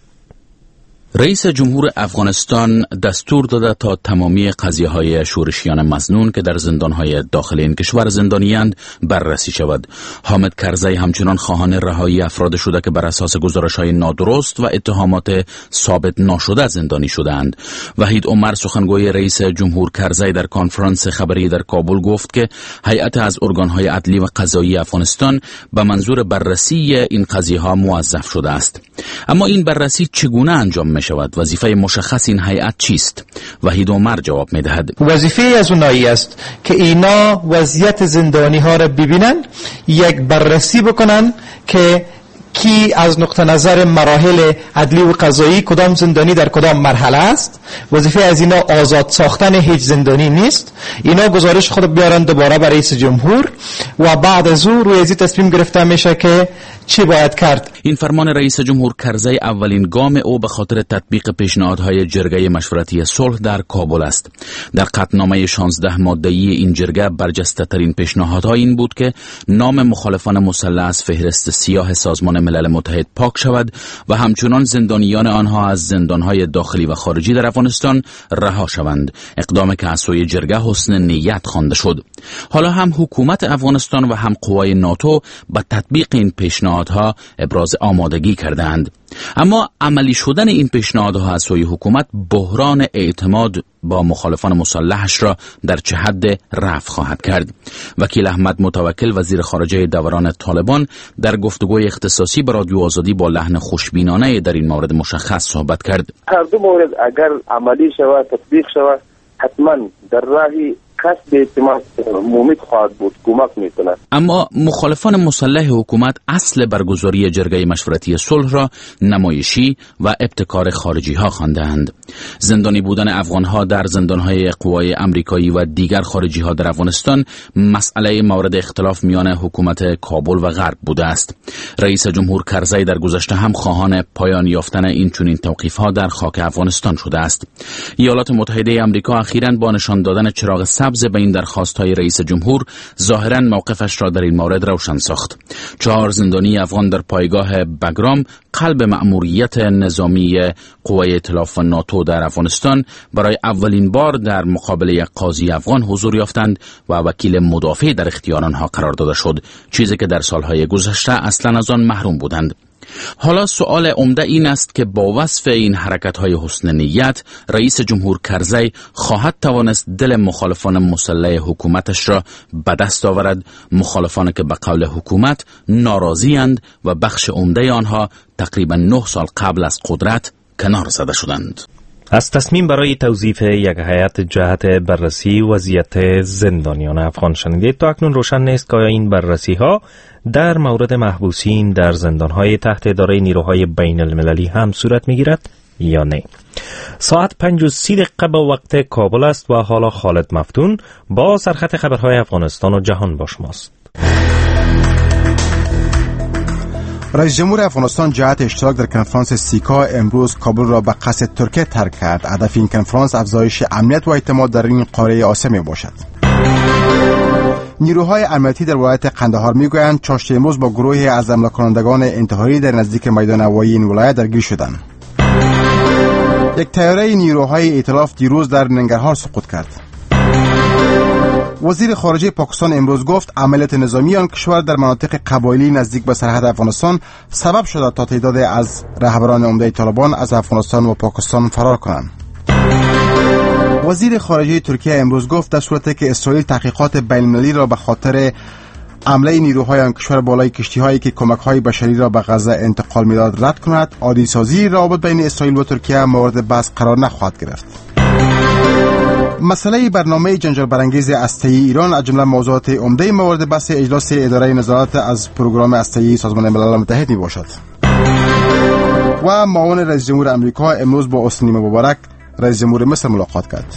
رئیس جمهور افغانستان دستور داده تا تمامی قضیه‌های شورشیان مظنون که در زندان‌های داخل این کشور زندانی‌اند بررسی شود. حامد کرزی همچنان خواهان رهایی افراد شده که بر اساس گزارش‌های نادرست و اتهامات ثابت ناشده زندانی شده‌اند. وحید عمر سخنگوی رئیس جمهور کرزی در کنفرانس خبری در کابل گفت که هیئت از ارگان‌های عدلی و قضایی افغانستان به منظور بررسی این قضیه‌ها موظف شده است. اما این بررسی چگونه انجام می‌شود؟ وظیفه مشخص این هیئت چیست؟ وحید عمر جواب می‌دهد. وظیفه از اونایی است که اینا وضعیت زندانی ها را ببینن، یک بررسی بکنن که کی از نقطه نظر مراحل عدلی و قضایی کدام زندانی در کدام مرحله است. وظیفه از اینا آزاد ساختن هیچ زندانی نیست. اینا گزارش خود بیارن دوباره برای رئیس جمهور و بعد از او روی ازی تصمیم گرفته میشه که چی باید کرد. این فرمان رئیس جمهور کرزی اولین گام او به خاطر تطبیق پیشنهادهای جرگه مشورتی صلح در کابل است. در قطعنامه 16 ماده‌ای این جرگه برجسته ترین پیشنهادها این بود که نام مخالفان مسلح از فهرست سیاه سازمان ملل متحد پاک شود و همچنان زندانیان آنها از زندانهای داخلی و خارجی در افغانستان رها شوند. اقدامی که از سوی جرگه حسن نیت خوانده شد. حالا هم حکومت افغانستان و هم قوای ناتو به تطبیق این پیشنهادها ابراز آمادگی کردند. اما عملی شدن این پیشنهادها از سوی حکومت بحران اعتماد با مخالفان مسلحش را در چه حد رفع خواهد کرد. وکیل احمد متوکل وزیر خارجه دوران طالبان در گفتگوی اختصاصی با رادیو آزادی با لحن خوشبینانه در این مورد مشخص صحبت کرد. هر دو مورد اگر عملی شود، تطبیق شود، حتما در راه کسب اعتماد ممید خواهد بود، کمک میکنه. اما مخالفان مسلح حکومت اصل برگزاری جرگه مشورتی صلح را نمایشی و ابتکار خارجی ها خواندند. زندانی بودن افغان ها در زندان های قوای امریکایی و دیگر خارجی ها در افغانستان مسئله مورد اختلاف میان حکومت کابل و غرب بوده است. رئیس جمهور کرزی در گذشته هم خواهان پایان یافتن این چنین توقیف ها در خاک افغانستان شده است. ایالات متحده آمریکا اخیراً با نشان دادن چراغ سبز به این درخواست‌های رئیس جمهور ظاهراً موقفش را در این مورد روشن ساخت. 4 زندانی افغان در پایگاه بگرام، قلب مأموریت نظامی قوای ائتلاف و ناتو در افغانستان، برای اولین بار در مقابله قاضی افغان حضور یافتند و وکیل مدافع در اختیار آنها قرار داده شد، چیزی که در سالهای گذشته اصلاً از آن محروم بودند. حالا سؤال عمده این است که با وصف این حرکت‌های حسن نیت، رئیس جمهور کرزی خواهد توانست دل مخالفان مسلح حکومتش را به دست آورد، مخالفانی که به قول حکومت ناراضی‌اند و بخش عمده آنها تقریباً 9 سال قبل از قدرت کنار زده شدند. از تصمیم برای توظیف یک هیئت جهت بررسی وضعیت زندانیان افغان شنیدید. تا اکنون روشن نیست که آیا این بررسی ها در مورد محبوسین در زندانهای تحت اداره نیروهای بین المللی هم صورت میگیرد یا نه. ساعت 5:30 به وقت کابل است و حالا خالد مفتون با سرخط خبرهای افغانستان و جهان با شماست. رئیس جمهور افغانستان جهت اشتراک در کنفرانس سیکا امروز کابل را به قصد ترکیه ترک کرد. هدف این کنفرانس افزایش امنیت و اعتماد در این قاره آسیا می باشد. نیروهای امنیتی در ولایت قندهار میگویند چاشت امروز با گروهی از حمله کنندگان انتحاری در نزدیک میدان هوایی این ولایت درگیر شدند. یک طیاره نیروهای ائتلاف دیروز در ننگرهار سقوط کرد. وزیر خارجه پاکستان امروز گفت عملیات نظامی آن کشور در مناطق قبایلی نزدیک به سرحد افغانستان سبب شده تا تعدادی از رهبران عمده طالبان از افغانستان و پاکستان فرار کنند. وزیر خارجه ترکیه امروز گفت در صورتی که اسرائیل تحقیقات بین‌المللی را به خاطر حمله نیروهای آن کشور بالای کشتی‌هایی که کمک‌های بشری را به غزه انتقال می‌داد رد کند، عادی‌سازی روابط بین اسرائیل و ترکیه مورد بحث قرار نخواهد گرفت. مسئله برنامه جنجال برانگیز هسته‌ای ایران از جمله موضوعات عمده مورد بحث اجلاس اداره نظارت از پروگرام هسته‌ای سازمان ملل متحد میباشد. و معاون رئیس جمهور آمریکا امروز با حسنی مبارک رئیس جمهور مصر ملاقات کرد.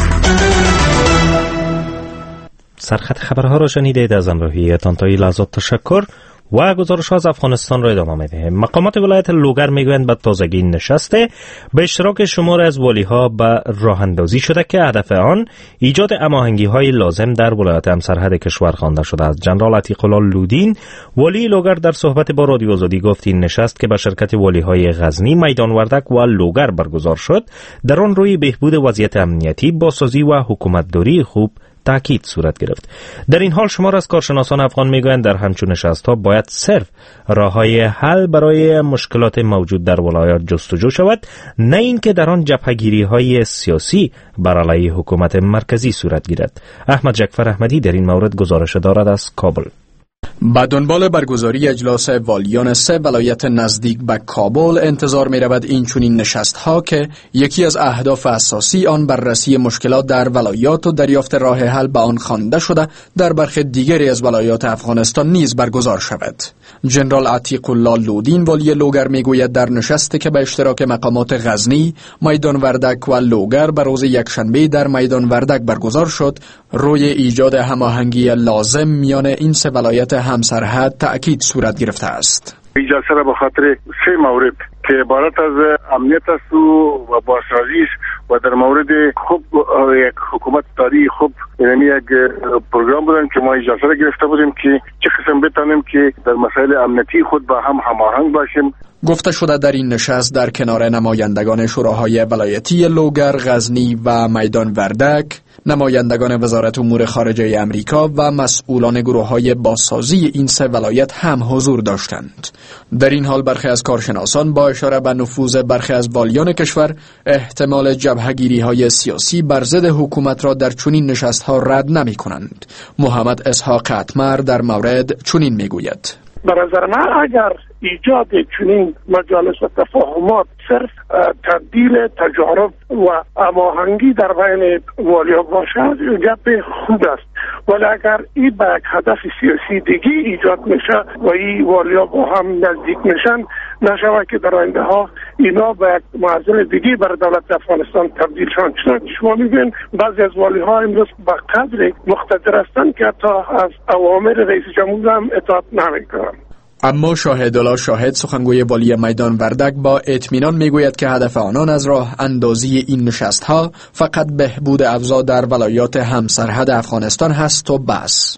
سرخط خبرها را شنیدید. از همراهیتان تا این لحظات تشکر و گزارش از افغانستان را ادامه می‌دهیم. مقامات ولایت لوگر میگویند به تازگی نشسته به اشتراک شمار از والی‌ها به راه اندازی شده که هدف آن ایجاد هماهنگی‌های لازم در ولایت همسرحد کشور خوانده شده است. جنرال عتیق الله لودین والی لوگر در صحبت با رادیو آزادی گفت این نشست که به شرکت والی‌های غزنی، میدان وردک و لوگر برگزار شد در آن روی بهبود وضعیت امنیتی، بازسازی و حکومتداری خوب تأکید صورت گرفت. در این حال شمار از کارشناسان افغان میگویند در همچون نشست‌ها باید صرف راه‌های حل برای مشکلات موجود در ولایات جستجو شود، نه اینکه در آن جبهه‌گیری‌های سیاسی بر علیه حکومت مرکزی صورت گیرد. احمد جعفر احمدی در این مورد گزارش دارد از کابل. به دنبال برگزاری اجلاس والیان 3 ولایت نزدیک به کابل انتظار می رود این چنین نشست ها که یکی از اهداف اساسی آن بررسی مشکلات در ولایات و دریافت راه حل به آن خوانده شده در برخی دیگری از ولایات افغانستان نیز برگزار شود. جنرال عتیق الله لودین والی لوگر می گوید در نشستی که به اشتراک مقامات غزنی، میدان وردک و لوگر به روز یکشنبه در میدان وردک برگزار شد، روی ایجاد هماهنگی لازم میان این 3 ولایت همسرحد تأکید صورت گرفته است. اجازه را به خاطر 3 مورد که عبارت از امنیت است و بازسازی است و در مورد خوب یک حکومت داری خوب، یعنی یک پروگرام بودن که ما اجازه را گرفته بودیم که چه قسم بتانیم که در مسائل امنیتی خود با هم هماهنگ باشیم. گفته شده در این نشست در کنار نمایندگان شوراهای ولایتی لوگر، غزنی و میدان وردک، نمایندگان وزارت امور خارجه امریکا و مسئولان گروه‌های بازسازی این 3 ولایت هم حضور داشتند. در این حال برخی از کارشناسان با اشاره به نفوذ برخی از والیان کشور احتمال جبهه‌گیری‌های سیاسی بر ضد حکومت را در چنین نشست‌ها رد نمی‌کنند. محمد اسحاق اتمر در مورد چنین می‌گوید: به نظر من اگر ایجاد چنین مجالس و تفاهمات صرف تبدیل تجارب و هماهنگی در بین والیا باشد گپ خوب است، ولی اگر این به یک هدف سیاسی دیگه ایجاد میشه و این والیا با هم نزدیک میشن، نشود که در آینده ها اینا به یک معضل دیگه بر دولت افغانستان تبدیل شون. چنانچه شما میبین بعضی از والی ها امروز به قدر مقتدر هستند که حتی از اوامر رئیس جمهور هم اطاعت نمیکنند. اما شاهدالله شاهد سخنگوی والی میدان وردک با اطمینان میگوید که هدف آنان از راه اندازی این نشست‌ها فقط بهبود اوضاع در ولایات همسرحد افغانستان هست و بس.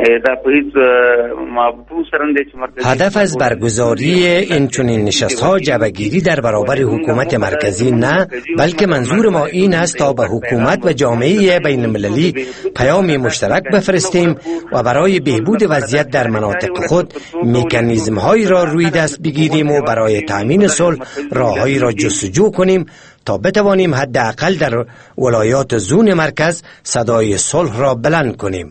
هدف از برگزاری این چنین نشست‌ها جبهه‌گیری در برابر حکومت مرکزی نه، بلکه منظور ما این است تا به حکومت و جامعه بین المللی پیامی مشترک بفرستیم و برای بهبود وضعیت در مناطق خود مکانیزم‌هایی را روی دست بگیریم و برای تأمین صلح راه‌هایی را جستجو کنیم تا بتوانیم حداقل در ولایات زون مرکز صدای صلح را بلند کنیم.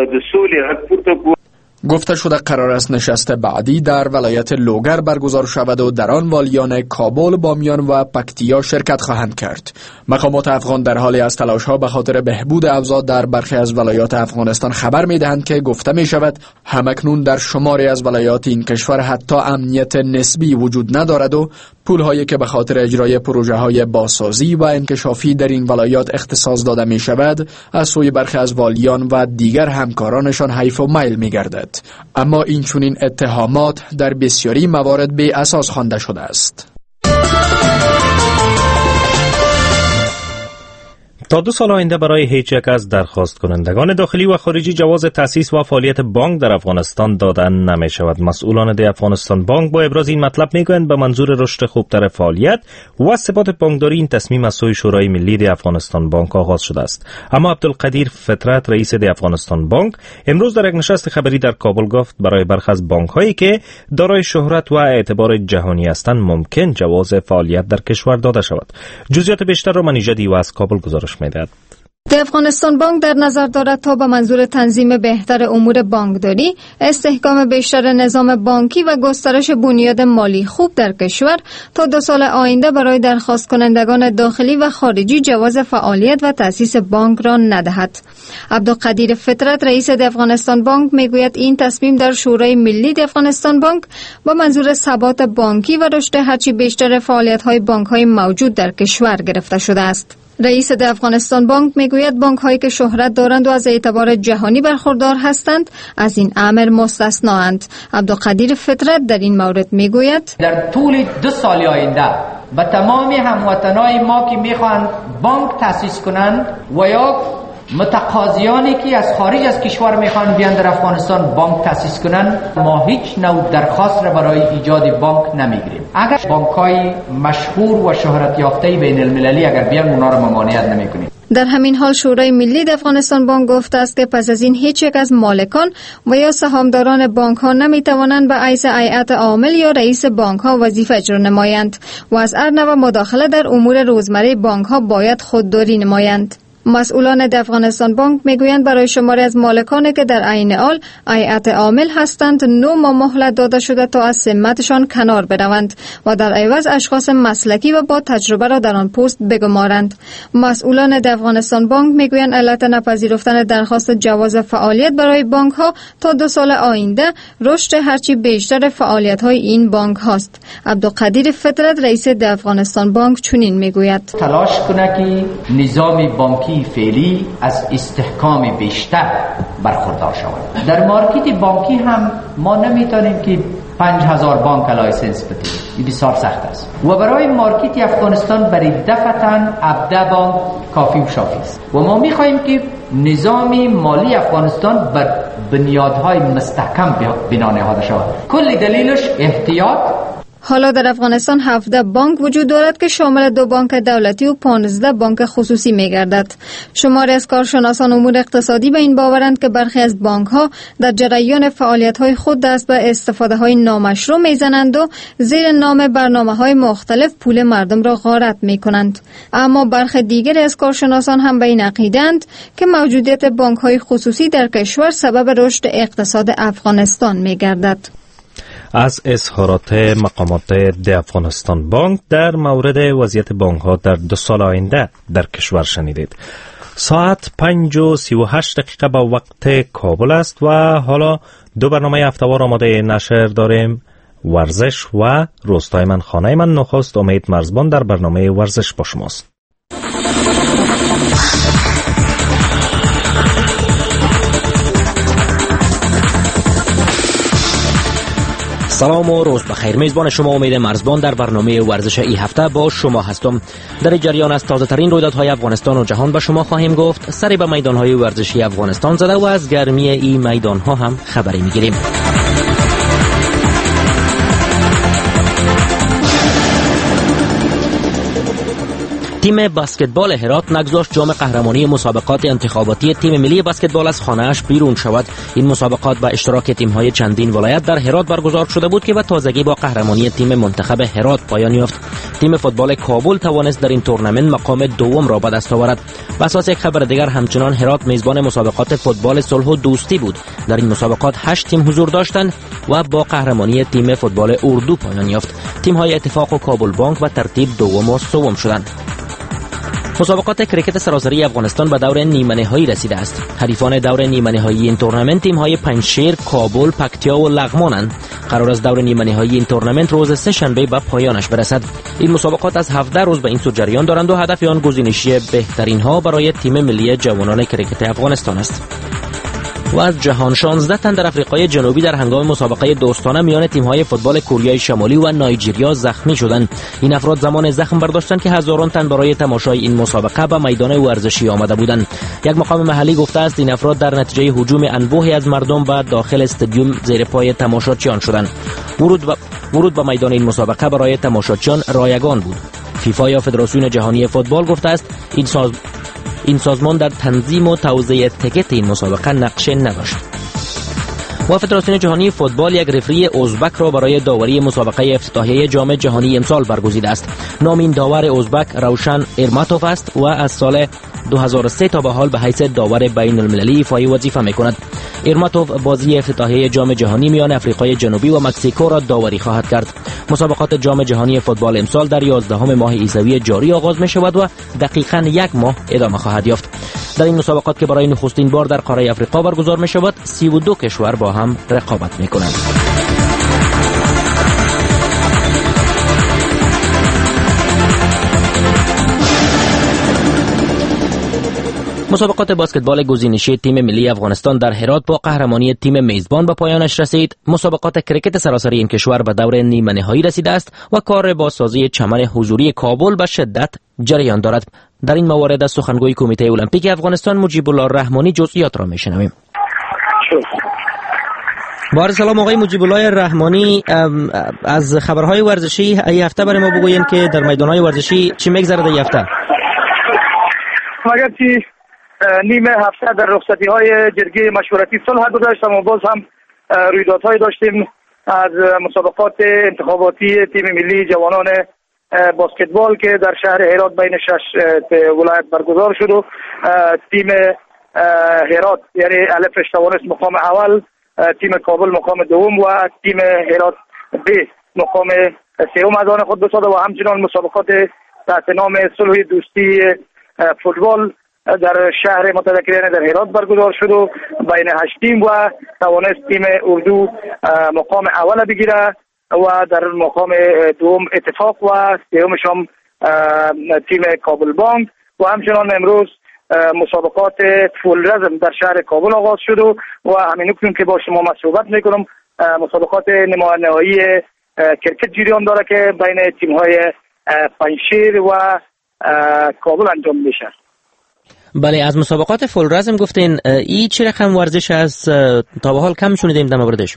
گفته شده قرار است نشست بعدی در ولایت لوگر برگزار شود و در آن والیان کابل، بامیان و پکتیا شرکت خواهند کرد. مقامات افغان در حالی از تلاش‌ها به خاطر بهبود اوضاع در برخی از ولایات افغانستان خبر می‌دهند که گفته می‌شود همکنون در شماری از ولایات این کشور حتی امنیت نسبی وجود ندارد و پول‌هایی که به خاطر اجرای پروژه‌های بازسازی و انکشافی در این ولایات اختصاص داده می‌شود از سوی برخی از والیان و دیگر همکارانشان حیف و میل می‌گردد. اما این چنین اتهامات در بسیاری موارد بی اساس خوانده شده است. تا 2 سال آینده برای هیچ یک از درخواست کنندگان داخلی و خارجی جواز تأسیس و فعالیت بانک در افغانستان دادن نمی شود. مسئولان دی افغانستان بانک با ابراز این مطلب میگویند به منظور رشد خوبتر فعالیت و ثبات بانکداری این تصمیم از سوی شورای ملی دی افغانستان بانک آغاز شده است. اما عبدالقدیر فطرت رئیس دی افغانستان بانک امروز در یک نشست خبری در کابل گفت برای برخی از بانک هایی که دارای شهرت و اعتبار جهانی هستند ممکن جواز فعالیت در کشور داده شود. جزئیات بیشتر را منیژه و از کابل گزارش می‌دهد. دی افغانستان بانک در نظر دارد تا به منظور تنظیم بهتر امور بانکداری، استحکام بیشتر نظام بانکی و گسترش بنیاد مالی خوب در کشور تا 2 سال آینده برای درخواست کنندگان داخلی و خارجی جواز فعالیت و تأسیس بانک را ندهد. عبدالقدیر فطرت رئیس دی افغانستان بانک میگوید این تصمیم در شورای ملی دی افغانستان بانک با منظور ثبات بانکی و رشد هرچی بیشتر فعالیت‌های بانک‌های موجود در کشور گرفته شده است. رئیس دی افغانستان بانک میگوید بانک هایی که شهرت دارند و از اعتبار جهانی برخوردار هستند از این امر مستثنااند. عبدالقدیر فطرت در این مورد میگوید در طول 2 سال آینده به تمام هموطنای ما که میخواهند بانک تأسیس کنند و یا متقاضیانی که از خارج از کشور میخوان بیان در افغانستان بانک تأسیس کنند ما هیچ نوع درخواست را برای ایجاد بانک نمیگیریم. اگر بانک‌های مشهور و شهرت یافته بین المللی اگر بیان اونا را ممانعت نمیکنیم. در همین حال شورای ملی دی افغانستان بانک گفته است که پس از این هیچ یک از مالکان و یا سهامداران بانک ها نمیتوانند به حیث هیئت عامل یا رئیس بانک ها وظیفه اجرا نمایند و از هر نوع مداخله در امور روزمره بانک ها باید خودداری نمایند. مسئولان دی افغانستان بانک میگویند برای شماری از مالکانی که در عین حال هیئت عامل هستند 9 ماه مهلت داده شده تا از سمتشان کنار بروند و در عوض اشخاص مسلکی و با تجربه را در آن پست بگمارند. مسئولان دی افغانستان بانک میگویند علت نپذیرفتن درخواست جواز فعالیت برای بانک ها تا 2 سال آینده رشد هرچی بیشتر فعالیت های این بانک هاست. عبدالقدیر فطرت رئیس دی افغانستان بانک چنین میگوید تلاش کنه که نظام بانکی فعلی از استحکام بیشتر برخوردار شود. در مارکت بانکی هم ما نمیتونیم که 5000 بانک لایسنس بدیم، این بسیار سخت است و برای مارکت افغانستان برای دفعتاً 17 بانک کافی و شافی است و ما میخواهیم که نظام مالی افغانستان بر بنیادهای مستحکم بنا نهاده شود. کل دلیلش احتیاط. حالا در افغانستان 17 بانک وجود دارد که شامل 2 بانک دولتی و 15 بانک خصوصی می‌گردد. شماری از کارشناسان امور اقتصادی به این باورند که برخی از بانک‌ها در جریان فعالیت‌های خود دست به استفاده‌های نامشروع می‌زنند و زیر نام برنامه‌های مختلف پول مردم را غارت می‌کنند. اما برخی دیگر از کارشناسان هم به این عقیده‌اند که موجودیت بانک‌های خصوصی در کشور سبب رشد اقتصاد افغانستان می‌گردد. از اظهارات مقامات د افغانستان بانک در مورد وضعیت بانک ها در 2 سال آینده در کشور شنیدید. ساعت 5:38 به وقت کابل است و حالا 2 برنامه هفته‌وار آماده نشر داریم: ورزش و روستای من خانه من. نخست امید مرزبان در برنامه ورزش با شماست. سلام و روز بخیر. میزبان شما امید مرزبان در برنامه ورزش ای هفته با شما هستم. در جریان از تازه ترین رویدادهای افغانستان و جهان به شما خواهیم گفت. سری به میدانهای ورزشی افغانستان زده و از گرمی این میدانها هم خبری میگیریم. تیم بسکتبال هرات نگذاشت جام قهرمانی مسابقات انتخاباتی تیم ملی بسکتبال از خانه‌اش بیرون شود. این مسابقات به اشتراک تیم‌های چندین ولایت در هرات برگزار شده بود که به تازگی با قهرمانی تیم منتخب هرات پایان یافت. تیم فوتبال کابل توانست در این تورنمنت مقام دوم را به دست آورد. بر اساس یک خبر دیگر همچنان هرات میزبان مسابقات فوتبال صلح و دوستی بود. در این مسابقات 8 تیم حضور داشتند و با قهرمانی تیم فوتبال اردو پایان یافت. تیم‌های اتفاق و کابل بانک به ترتیب دوم و سوم شدند. مسابقات کرکت سراسری افغانستان به دور نیمه نهایی رسیده است. حریفان دور نیمه نهایی این تورنمنت تیم‌های پنجشیر، کابل، پکتیا و لغمانند. قرار است دور نیمه نهایی این تورنمنت روز سه‌شنبه به پایانش برسد. این مسابقات از 17 روز به این سو جریان دارند و هدف آن گزینشی بهترین ها برای تیم ملی جوانان کرکت افغانستان است. و از جهان 16 تن در آفریقای جنوبی در هنگام مسابقه دوستانه میان تیم‌های فوتبال کوریای شمالی و نایجریا زخمی شدند. این افراد زمان زخم برداشتند که هزاران تن برای تماشای این مسابقه به میدان ورزشی آمده بودند. یک مقام محلی گفته است این افراد در نتیجه هجوم انبوهی از مردم به داخل استادیوم زیر پای تماشاچیان شدند. ورود به میدان این مسابقه برای تماشاچیان رایگان بود. فیفا یا فدراسیون جهانی فوتبال گفته است این سازمان در تنظیم و توزیع تکت این مسابقه نقشه نداشت. و فدراسیون جهانی فوتبال یک رفری ازبک را برای داوری مسابقه افتتاحیه جام جهانی امسال برگزیده است. نام این داور ازبک روشن ارماتوف است و از سال 2003 تا به حال به حیث داور بین المللی ایفای وظیفه می‌کند. ارماتوف بازی افتتاحیه جام جهانی میان آفریقای جنوبی و مکزیکو را داوری خواهد کرد. مسابقات جام جهانی فوتبال امسال در 11 ماه ایزوی جاری آغاز می‌شود و دقیقاً 1 ماه ادامه خواهد یافت. در این مسابقات که برای نخستین بار در قاره آفریقا برگزار می‌شود، 32 کشور با هم رقابت می‌کنند. مسابقات بسکتبال گزینشی تیم ملی افغانستان در هرات با قهرمانی تیم میزبان به پایانش رسید. مسابقات کرکت سراسری این کشور به دور نیمه نهایی رسیده است و کار بازسازی چمن حضوری کابل به شدت جریان دارد. در این موارد از سخنگوی کمیته المپیک افغانستان مجیب الله رحمانی جزئیات را میشنویم. با عرض سلام آقای مجیب الله رحمانی، از خبرهای ورزشی این هفته برای ما بگوین که در میدانهای ورزشی چی میگذره این هفته؟ مگر چی نیمه هفته در رخصتی‌های جرگه مشورتی صلح گذاشتم و باز هم رویدادهای داشتیم از مسابقات انتخاباتی تیم ملی جوانان بسکتبال که در شهر هرات بین 6 ولایت برگزار شد و تیم هرات یعنی الفش توانست مقام اول، تیم کابل مقام دوم و تیم هرات ب مقام سوم از آن خود بسازد و همچنان مسابقات تحت نام صلح دوستی فوتبال در شهر متذکرین در هرات برگزار شد و بین 8 تیم و توانست تیم اردو مقام اول بگیره و در مقام دوم اتفاق و سومش هم تیم کابل بانک و همچنان امروز مسابقات فول رزم در شهر کابل آغاز شد و همین نکته که با شما صحبت میکنم مسابقات نهایی کرکت جریان داره که بین تیم‌های پنجشیر و کابل انجام میشه. بله، از مسابقات فول رزم گفتین، این چه رقم ورزش است؟ تا به حال کم شنیدیم در موردش.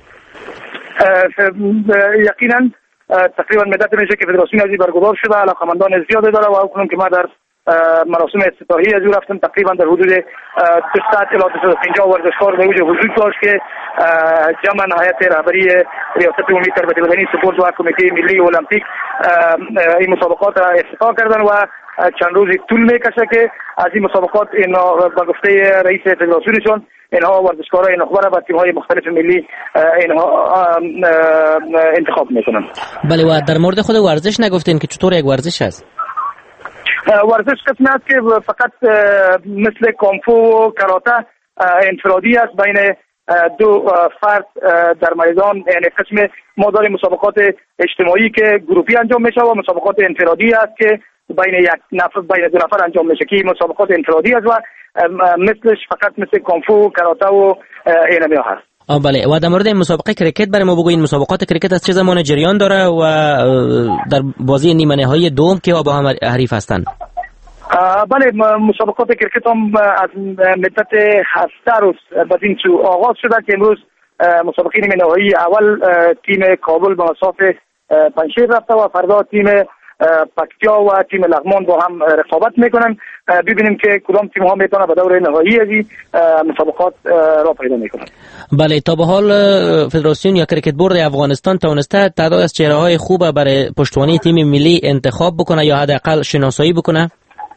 یقینا تقریبا مدت میشه که فدراسیون ازی برگزار شده، علاقمندان زیادی داره و اکنون که ما در مراسم افتتاحیه از رفتم تقریبا در حدود 200 الی 250 ورزشکار به وجود حضور داشت که جمعاً هیئت رهبری ریاست عمومی تربیت بدنی سپورت و کمیته ملی المپیک این مسابقات را افتتاح کردن و چند روزی طول میکشه که از این مسابقات این به گفته رئیس فدراسیونشون اینها ورزشکارای نخبه و تیم‌های مختلف ملی اینها انتخاب میکنن. بله، و در مورد خود ورزش نگفتین که چطور یک ورزش است؟ ورزش قسمی است که فقط مثل کونفو و کراته انفرادی است بین دو فرد در میدان، یعنی قسم ما داریم مسابقات اجتماعی که گروپی انجام میشه و مسابقات انفرادی است که بین دو نفر انجام میشه که مسابقات انفرادی است و مثلش فقط مثل کونفو، کراته و اینمی هست. بله، و در مورد این مسابقه کرکت برای ما بگوین مسابقات کرکت از چه زمان جریان داره و در بازی نیمه نهایی دوم که با هم حریف هستند؟ بله، مسابقات کرکت هم از مدت 7 روز بعد این سو آغاز شده که امروز مسابقه نیمه نهایی اول تیم کابل با مسافه پنجشیر رفته و فردا تیم پکتیا و تیم لغمان با هم رقابت میکنن. ببینیم که کدام تیم ها میتونه به دور نهایی از این مسابقات را پیدا میکنن. بله، تا به حال فدراسیون یا کرکت بورد افغانستان تونسته تعداد از چهره های خوب برای پشتوانه تیم ملی انتخاب بکنه یا حداقل شناسایی بکنه؟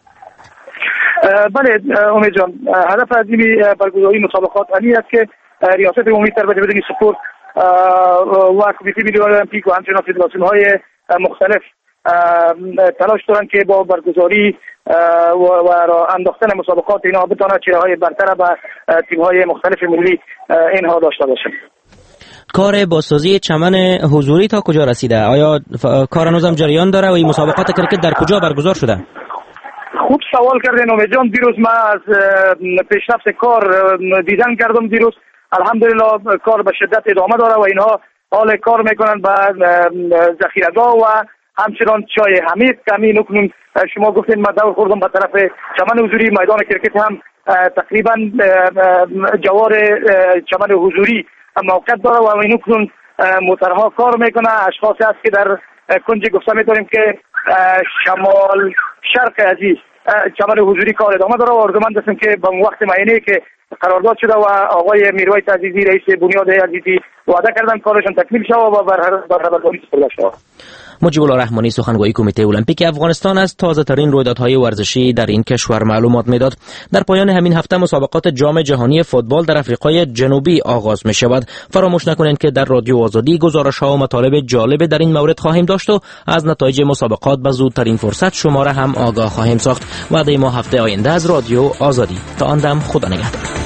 بله امید جان، هدف از این برگزاری مسابقات علی است که ریاست عمومی تربیت بدنی سپورت و کمیته ملی المپیک و همچنین فدراسیون های مختلف تلاش دارن که با برگزاری و انداختن مسابقات اینا بتونه چهره‌های برتر و تیم‌های مختلف ملی اینها داشته باشن. کار بازسازی چمن حضوری تا کجا رسیده؟ آیا کار هنوزم جریان داره و این مسابقات کرکت در کجا برگزار شده؟ خوب سوال کردین امید جان. دیروز من از پیشرفت کار دیدن کردم. دیروز الحمدلله کار به شدت ادامه داره و اینها حال کار میکنن به ذخیره‌گاه و همچنان چای حمید که همین اکنون شما گفتین من دور خوردم به طرف چمن حضوری. میدان کرکت هم تقریبا جوار چمن حضوری موقعیت داره و این اکنون موترها کار میکنه. اشخاصی هست که در کنج گفته میتونیم که شمال شرق عزیز چمن حضوری کار ادامه داره و آرزومند هستیم که به وقت معینه که قرارداد شده و آقای میرویس عزیزی رئیس بنیاد عزیزی وعده کردن کارشون تکمیل شود و برابری سپرده شود. مجیب الله رحمانی سخنگوی کمیته المپیک افغانستان از تازه ترین رویدادهای ورزشی در این کشور معلومات میداد. در پایان همین هفته مسابقات جام جهانی فوتبال در آفریقای جنوبی آغاز می شود. فراموش نکنید که در رادیو آزادی گزارش‌ها و مطالب جالب در این مورد خواهیم داشت و از نتایج مسابقات به زودترین فرصت شما را هم آگاه خواهیم ساخت. وعده ما هفته آینده از رادیو آزادی. تا آن دم خدا نگهدار.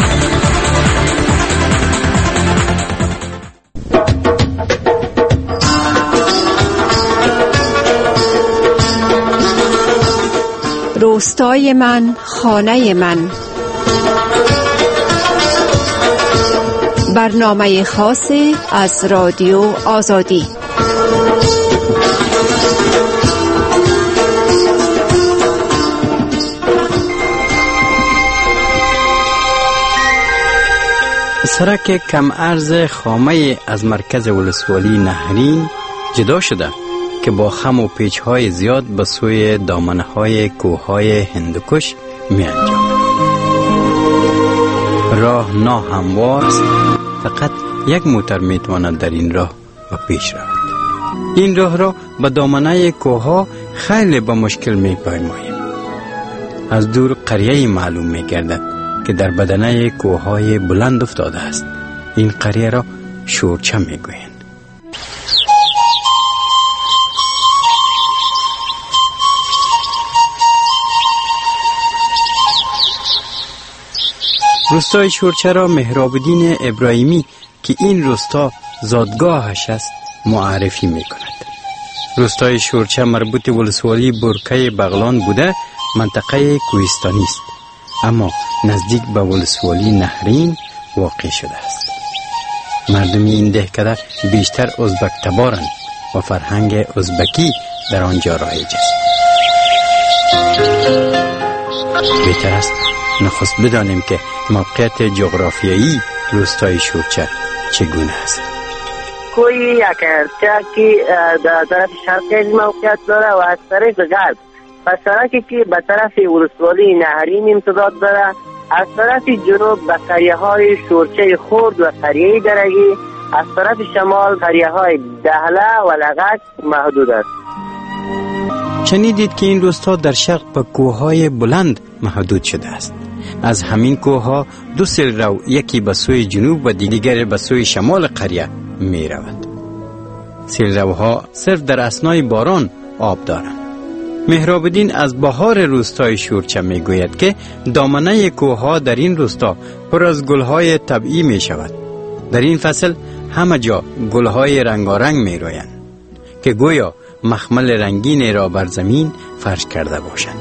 روستای من، خانه من. برنامه خاصی از رادیو آزادی. سرک کم عرض خامه از مرکز ولسوالی نهرین جدا شده که با خم و پیچ‌های زیاد به سوی دامنه‌های کوه‌های هندوکش می‌انجامد. راه ناهموار است. فقط یک موتر می‌تواند در این راه به پیش رود. این راه را به دامنه کوه‌ها خیلی با مشکل می‌پیماییم. از دور قریه‌ای معلوم می‌گردد که در بدنه کوه‌های بلند افتاده است. این قریه را شورچه می‌گویند. روستای شورچه را مهراب‌الدین ابراهیمی که این روستا زادگاهش است معرفی می کند. روستای شورچه مربوط ولسوالی برکه بغلان بوده منطقه کوهستانی است، اما نزدیک به ولسوالی نهرین واقع شده است. مردم این دهکده بیشتر ازبک تبارند و فرهنگ ازبکی در آنجا رایج است. بهتر است نخست بدانیم که موقعیت جغرافیایی روستای شورچه چگونه است. کوی یک ارتیا که در طرف شرقی موقعیت داره و از طرف غرب و سرکی که به طرف ولسوالی نهرین امتداد داره. از طرف جنوب به قریه های شورچه خرد و قریه درگی، از طرف شمال قریه های دهله و لغک محدود است. شنیدید که این روستا در شرق به کوههای بلند محدود شده است. از همین کوهها دو سیلرو، یکی به سوی جنوب و دیگر به سوی شمال قریه می رود. سیلروها صرف در اثنای باران آب دارند. مهراب الدین از بهار روستای شورچه می گوید که دامنه کوهها در این روستا پر از گلهای طبیعی می شود. در این فصل همه جا گلهای رنگارنگ می رویند که گویا مخمل رنگین را بر زمین فرش کرده باشند.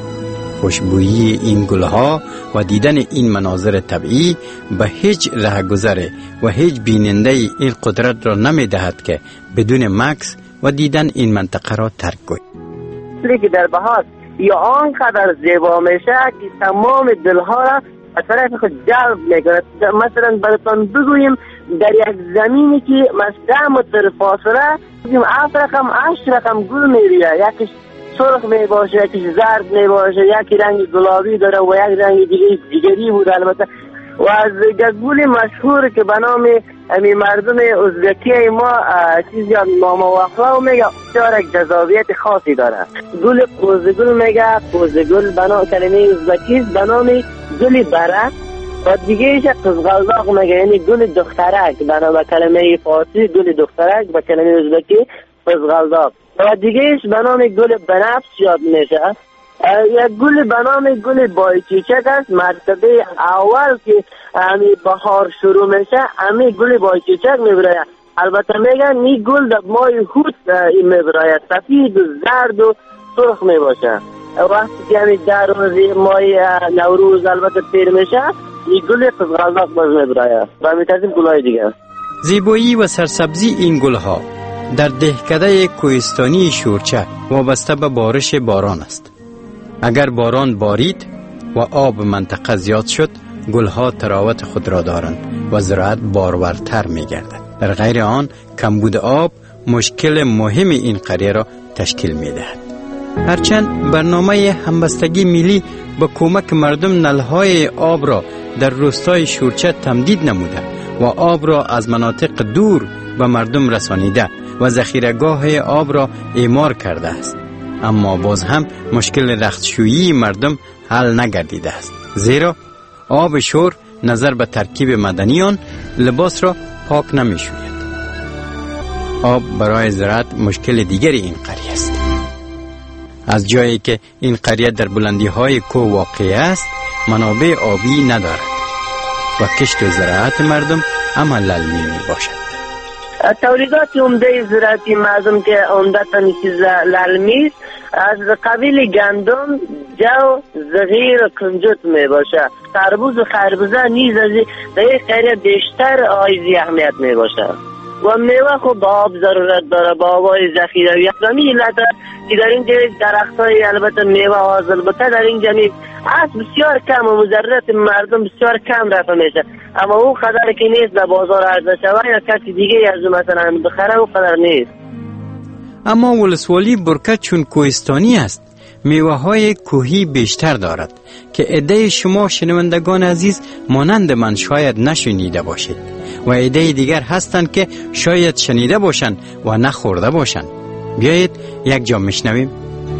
خوشبویی این گلها و دیدن این مناظر طبیعی به هیچ رهگذر و هیچ بیننده این قدرت را نمی دهد که بدون مکث و دیدن این منطقه را ترک کنید. که در بهار یا آنقدر زیبا میشه که تمام دلها را از طرف خود جلب میکنه. مثلا براتون بگویم در یک زمینی که مثلا 10 متر فاصله 7 رقم 8 رقم گل میریه، یکیش سرخ می باشه، یکیش زرد می باشه، یکی رنگ گلابی داره و یک رنگ دیگری بود البته. و از گل مشهور که به نام مردم ازبکی ما چیزی ناموفق میگه، داره جذابیت خاصی داره. گل قوزگل میگه، قوزگل بنا کلمه ازبکی به نام گل برک و دیگه ایش قزغلداق میگه، یعنی گل دخترک بنا به کلمه فارسی گل دخترک به کلمه ازبکی قزغلداق. و دیگه ایش به نام گل بنفس یاد میشه. یک گل به نام گل بایچیچک است. مرتبه اول که بهار شروع میشه امی گل بایچیچک میبراید. البته میگن این گل در ماه هوت میبراید، سفید و زرد و سرخ میباشه. وقتی که در روز ماه نوروز البته پیر میشه این گل قزغلداق باز میبراید و همین ترتیب گلهای دیگه. زیبایی و سرسبزی این گلها در دهکده کوهستانی شورچه وابسته به بارش باران است. اگر باران بارید و آب منطقه زیاد شد، گلها تراوت خود را دارند و زراعت بارورتر می گردد. در غیر آن کمبود آب مشکل مهم این قریه را تشکیل می دهد. هرچند برنامه همبستگی ملی با کمک مردم نلهای آب را در روستای شورچه تمدید نموده و آب را از مناطق دور به مردم رسانیده و ذخیره‌گاه آب را اعمار کرده است، اما باز هم مشکل رختشویی مردم حل نگردیده است، زیرا آب شور نظر به ترکیب معدنیان لباس را پاک نمی شوید. آب برای زراعت مشکل دیگر این قریه است. از جایی که این قریه در بلندی های کوه واقع است، منابع آبی ندارد و کشت و زراعت مردم عملاً می باشد. تولیدات عمده زراعتی مردم که عمدتاً چیز للمی از قبیل گندم، جو، زغیر و کنجد می باشه. تربوز و خربوزه نیز از در این قریه بیشتر آیزی اهمیت می باشه و میوه خب آب ضرورت داره، با آبای ذخیروی اقلامی علت که در این درخت های البته میوه البته در این جمعی از بسیار کم و مضررات مردم بسیار کم رفته میشه، اما او قدر که نیست در بازار عرضه شود یا کسی دیگه از مثلا بخره او قدر نیست. اما ولسوالی برکه چون کوهستانی است، میوه های کوهی بیشتر دارد که عده شما شنوندگان عزیز مانند من شاید نشنیده باشید و عده دیگر هستند که شاید شنیده باشند و نخورده باشند. بیایید یک جا میشنویم.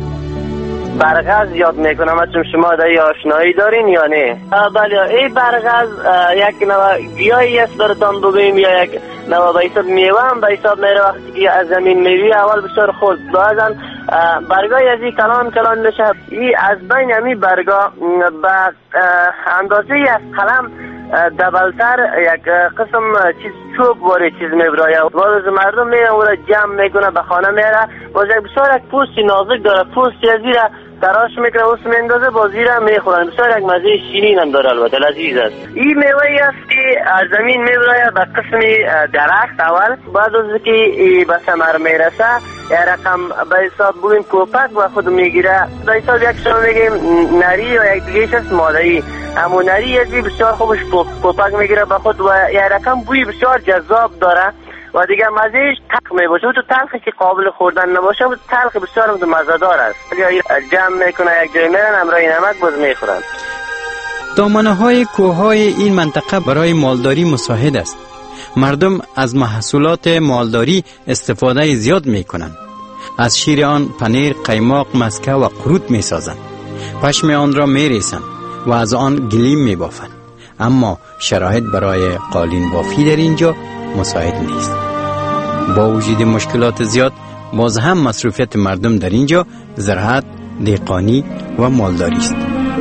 برغز یاد میکنم چون شما در آشنایی دارین یا نه؟ بله، این برغز یک نوع گیاهی است براتون بگویم یا یک نوع به حساب میوه هم به حساب میره. وقتی که از زمین میوی اول بسیار خورد بعضا برگای از این کلان میشه. این از بین همین برگا به اندازه از قلم دبلتر یک قسم چیز چوب واره چیز میبراید. بعض مردم میره او را جمع میکنه به خانه میره. باز یک بسیار یک پوستی نازک داره، پوستی از این تراش میکنه اوس میندازه باز این را میخورن. بسیار یک مزه شیرین هم داره، البته لذیذ است. این میوهی است که از زمین میبراید به قسم درخت اول، بعد از که به ثمر میرسه یا رقم به حساب بگویم کوپک و خود میگیره. به حساب یک شما میگیم نری یا یک دیگهش است مادری. اما نری ازی بسیار خوبش کوپک میگیره به خود و یک رقم بوی بسیار جذاب داره و دیگه مزهش تلخ میباشه. و تو تلخی که قابل خوردن نباشه و تلخ بسیار مزه‌دار است. جمع میکنه یک جای میرن همراه نمک باز میخورن. دامنه های کوههای این منطقه برای مالداری مساعد است. مردم از محصولات مالداری استفاده زیاد میکنند. از شیر آن پنیر، قیماق، مسکه و قروت میسازند. پشم آن را میریسند و از آن گلیم می بافند. اما شرایط برای قالین بافی در اینجا مساعد نیست. با وجود مشکلات زیاد باز هم مصروفیت مردم در اینجا زراعت، دهقانی و مالداری است.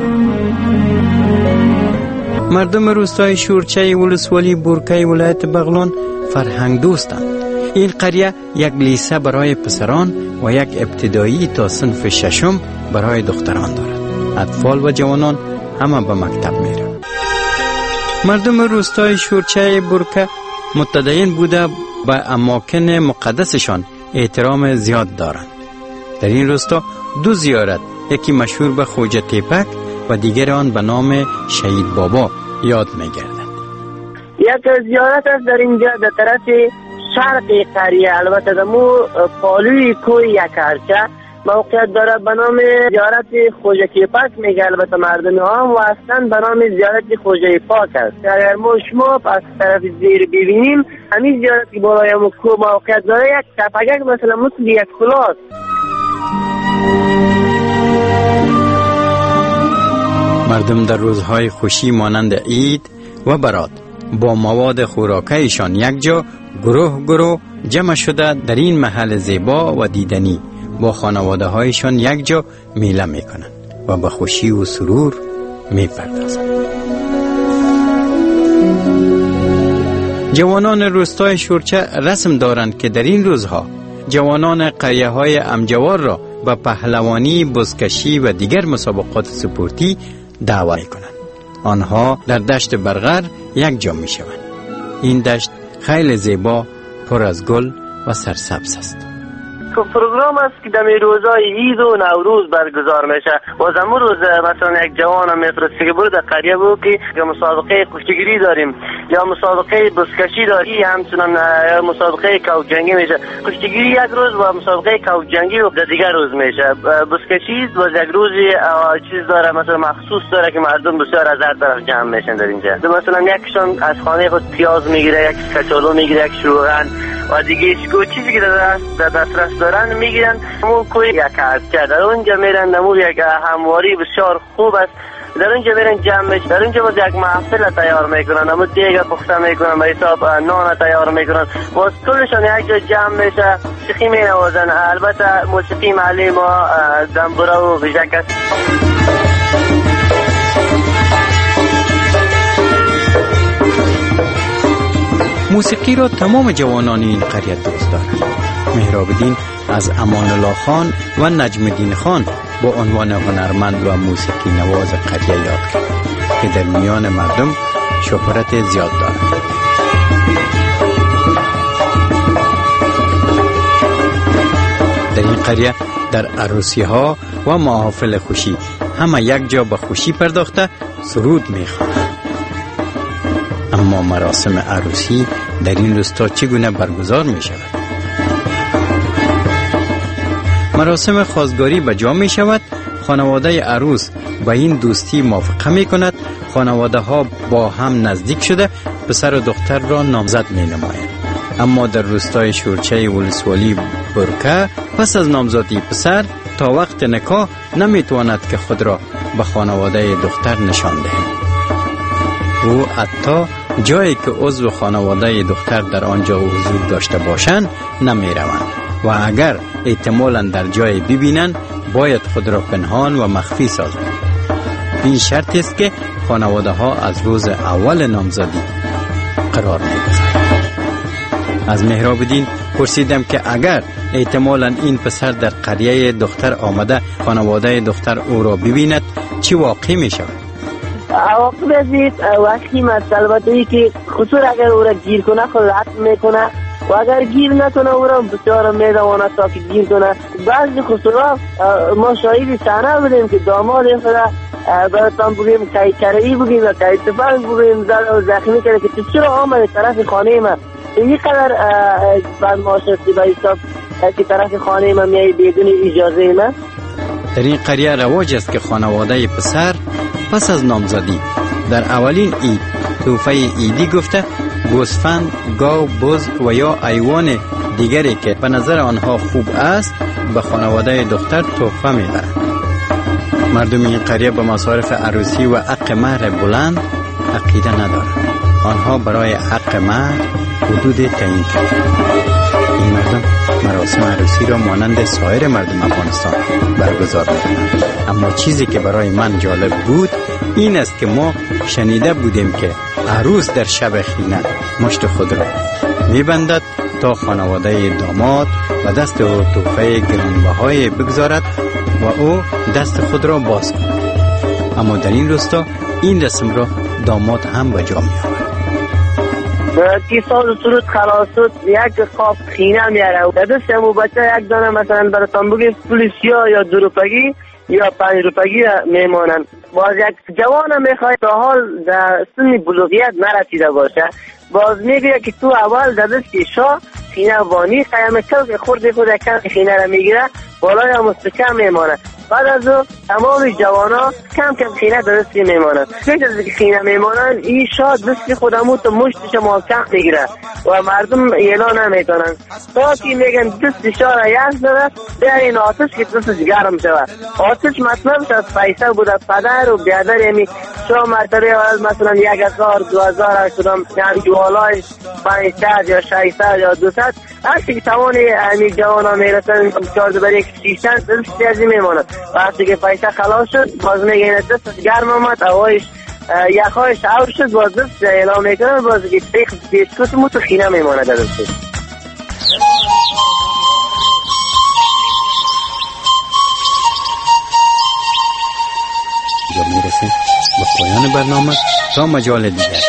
مردم روستای شورچه ولسوالی بورکه ولایت بغلان فرهنگ دوستند. این قریه یک لیسه برای پسران و یک ابتدایی تا صنف ششم برای دختران دارد. اطفال و جوانان همه به مکتب میرند. مردم روستای شورچه بورکه متدین بوده به اماکن مقدسشان احترام زیاد دارند. در این روستا دو زیارت، یکی مشهور به خوجه تیپک و دیگر آن به نام شهید بابا یاد می‌گردد. یک زیارت است در اینجا در طرف شرق قریه، البته در مو پالوی کوی یک هرچه موقعیت داره به نام زیارت خوجه تیپک میگه. البته مردم هم و اصلا به نام زیارت خوجه پاک است. اگر ما شما از طرف زیر ببینیم همین زیارت که بالای کو موقعیت داره یک تپگک مثلا مثل یک کلاس. مردم در روزهای خوشی مانند عید و برات با مواد خوراکیشان یک جا گروه جمع شده در این محل زیبا و دیدنی با خانواده هایشان یک جا میله میکنند و به خوشی و سرور میپردازند. جوانان روستای شورچه رسم دارند که در این روزها جوانان قریه های امجوار را به پهلوانی، بزکشی و دیگر مسابقات سپورتی دعوت کنند. آنها در دشت برغر یک جا می شوند. این دشت خیلی زیبا، پر از گل و سرسبز است. پروگرام است که در روزهای عید و نوروز برگزار میشه. و زمون روز مثلا یک جوان هم میفرسته که برو در قریه بود که مسابقه کشتیگیری داریم یا مسابقه بزکشی داریم، همچنان مسابقه کوجنگی میشه. کشتیگیری یک روز و مسابقه کوجنگی در دیگر روز میشه. بزکشی و یک روزی چیز داره مثلا مخصوص داره که مردم بسیار از هر طرف جمع میشن در اینجا. مثلا یکشون از خانه خود پیاز میگیره، یک کچالو میگیره، یک روغن و دیگه چیزی که در دسترس دارن میگیرن. همون کوی یک هرچه در اونجا میرن، نمور یک همواری بسیار خوب است. در اونجا میرن جمع میشن، در اونجا باز یک محفل تیار میکنن، اما دیگه پخته میکنن، به حساب نان تیار میکنن، باز کلشان یک جا جمع میشه، موسیقی مینوازن. البته موسیقی محلی ما دنبوره و بیژک است. موسیقی را تمام جوانان این قریه دوست دارند. مهراب الدین از امان الله خان و نجم الدین خان با عنوان هنرمند و موسیقی نواز قریه یاد کرد که در میان مردم شهرت زیاد دارد. در این قریه در عروسی ها و محافل خوشی همه یک جا به خوشی پرداخته سرود میخوانند. اما مراسم عروسی در این روستا چگونه برگزار می شود؟ مراسم خواستگاری به جا می شود. خانواده عروس با این دوستی موافقه می کند. خانواده ها با هم نزدیک شده پسر و دختر را نامزد می نمایند. اما در روستای شورچه ولسوالی بورکه پس از نامزدی پسر تا وقت نکاح نمی تواند که خود را به خانواده دختر نشان دهد. او حتی جایی که عضو خانواده دختر در آنجا حضور داشته باشند نمی روند و اگر احتمالاً در جای ببینند باید خود را پنهان و مخفی سازند. این شرط است که خانواده ها از روز اول نامزدی قرار می گذارند. از مهراب الدین پرسیدم که اگر احتمالاً این پسر در قریه دختر آمده خانواده دختر او را ببیند چی واقع می شود؟ عواقب ازید وقتی البته ای که خصوص اگر او را گیر کنه خلعت میکنه و اگر گیر نکنه او را بسیار میدواند تا که گیر کنه. بعضی خصوصا ما شاهد صحنه بودیم که داماد خدا براتان بگیم که کرهی بگیم و که اتفاق بگیم زد و زخمی کرده که تو چرا آمده طرف خانه من. این قدر بعد معاشرتی به حساب که طرف خانه من میایی بدون اجازه من. در این قریه رواج است که خانواده پسر پس از نامزدی در اولین عید تحفه عیدی گفته گوسفند، گاو، بز و یا حیوان دیگری که به نظر آنها خوب است به خانواده دختر تحفه میبرند. مردم این قریه به مصارف عروسی و حق مهر بلند عقیده ندارند. آنها برای حق مهر حدود تعیین کردند. این مردم مراسم عروسی را مانند سایر مردم افغانستان برگزار می‌کنند. اما چیزی که برای من جالب بود این است که ما شنیده بودیم که عروس در شب خینه مشت خود را می‌بندد تا خانواده داماد و دست او تحفه گرانبهای بگذارد و او دست خود را باز کند. اما در این روستا این رسم را داماد هم به جا می‌آورد. که ساز سرود خلاص شد یک قاب خینه میاره و دست همو بچه یک دانه مثلا براتان بگیم پولیسیا یا 2 روپگی یا 5 روپگی میمانند. باز یک جوان میخواد تا حال در سن بلوغیت نرسیده باشه، باز میگه که تو اول در دست شاه خینه وانی قیام کل که خود کم خینه را میگیره بالای مستکم میمانه. بعد از او تمام جوانا کم کم خینه در دستی میمانند. فکر از که خینه میمانند این شاه دستی خودمو تو مشتش محکم میگیره و مردم اعلان نمیکنند تا که میگن دست شاه را یخ داره بیارین آتش که دستش گرم شود. آتش مطلب از پیسه بوده، پدر و بیادر یمی شاه مرتبه مثلا 1000 2000 شدم یعنی جوالای 500 یا 600 یا 200 هرچی که توان همی جوانا میرسن 4 بر 1 600 دستی ازی میماند. وقتی که پیسه خلاص شد باز میگه دستش گرم آمد هوایش یخهایش عور شد باز دست اعلام میکنه باز که بیسکوت مو تو خینه میماند در دستش. جا میرسیم به پایان برنامه تا مجال دیگر.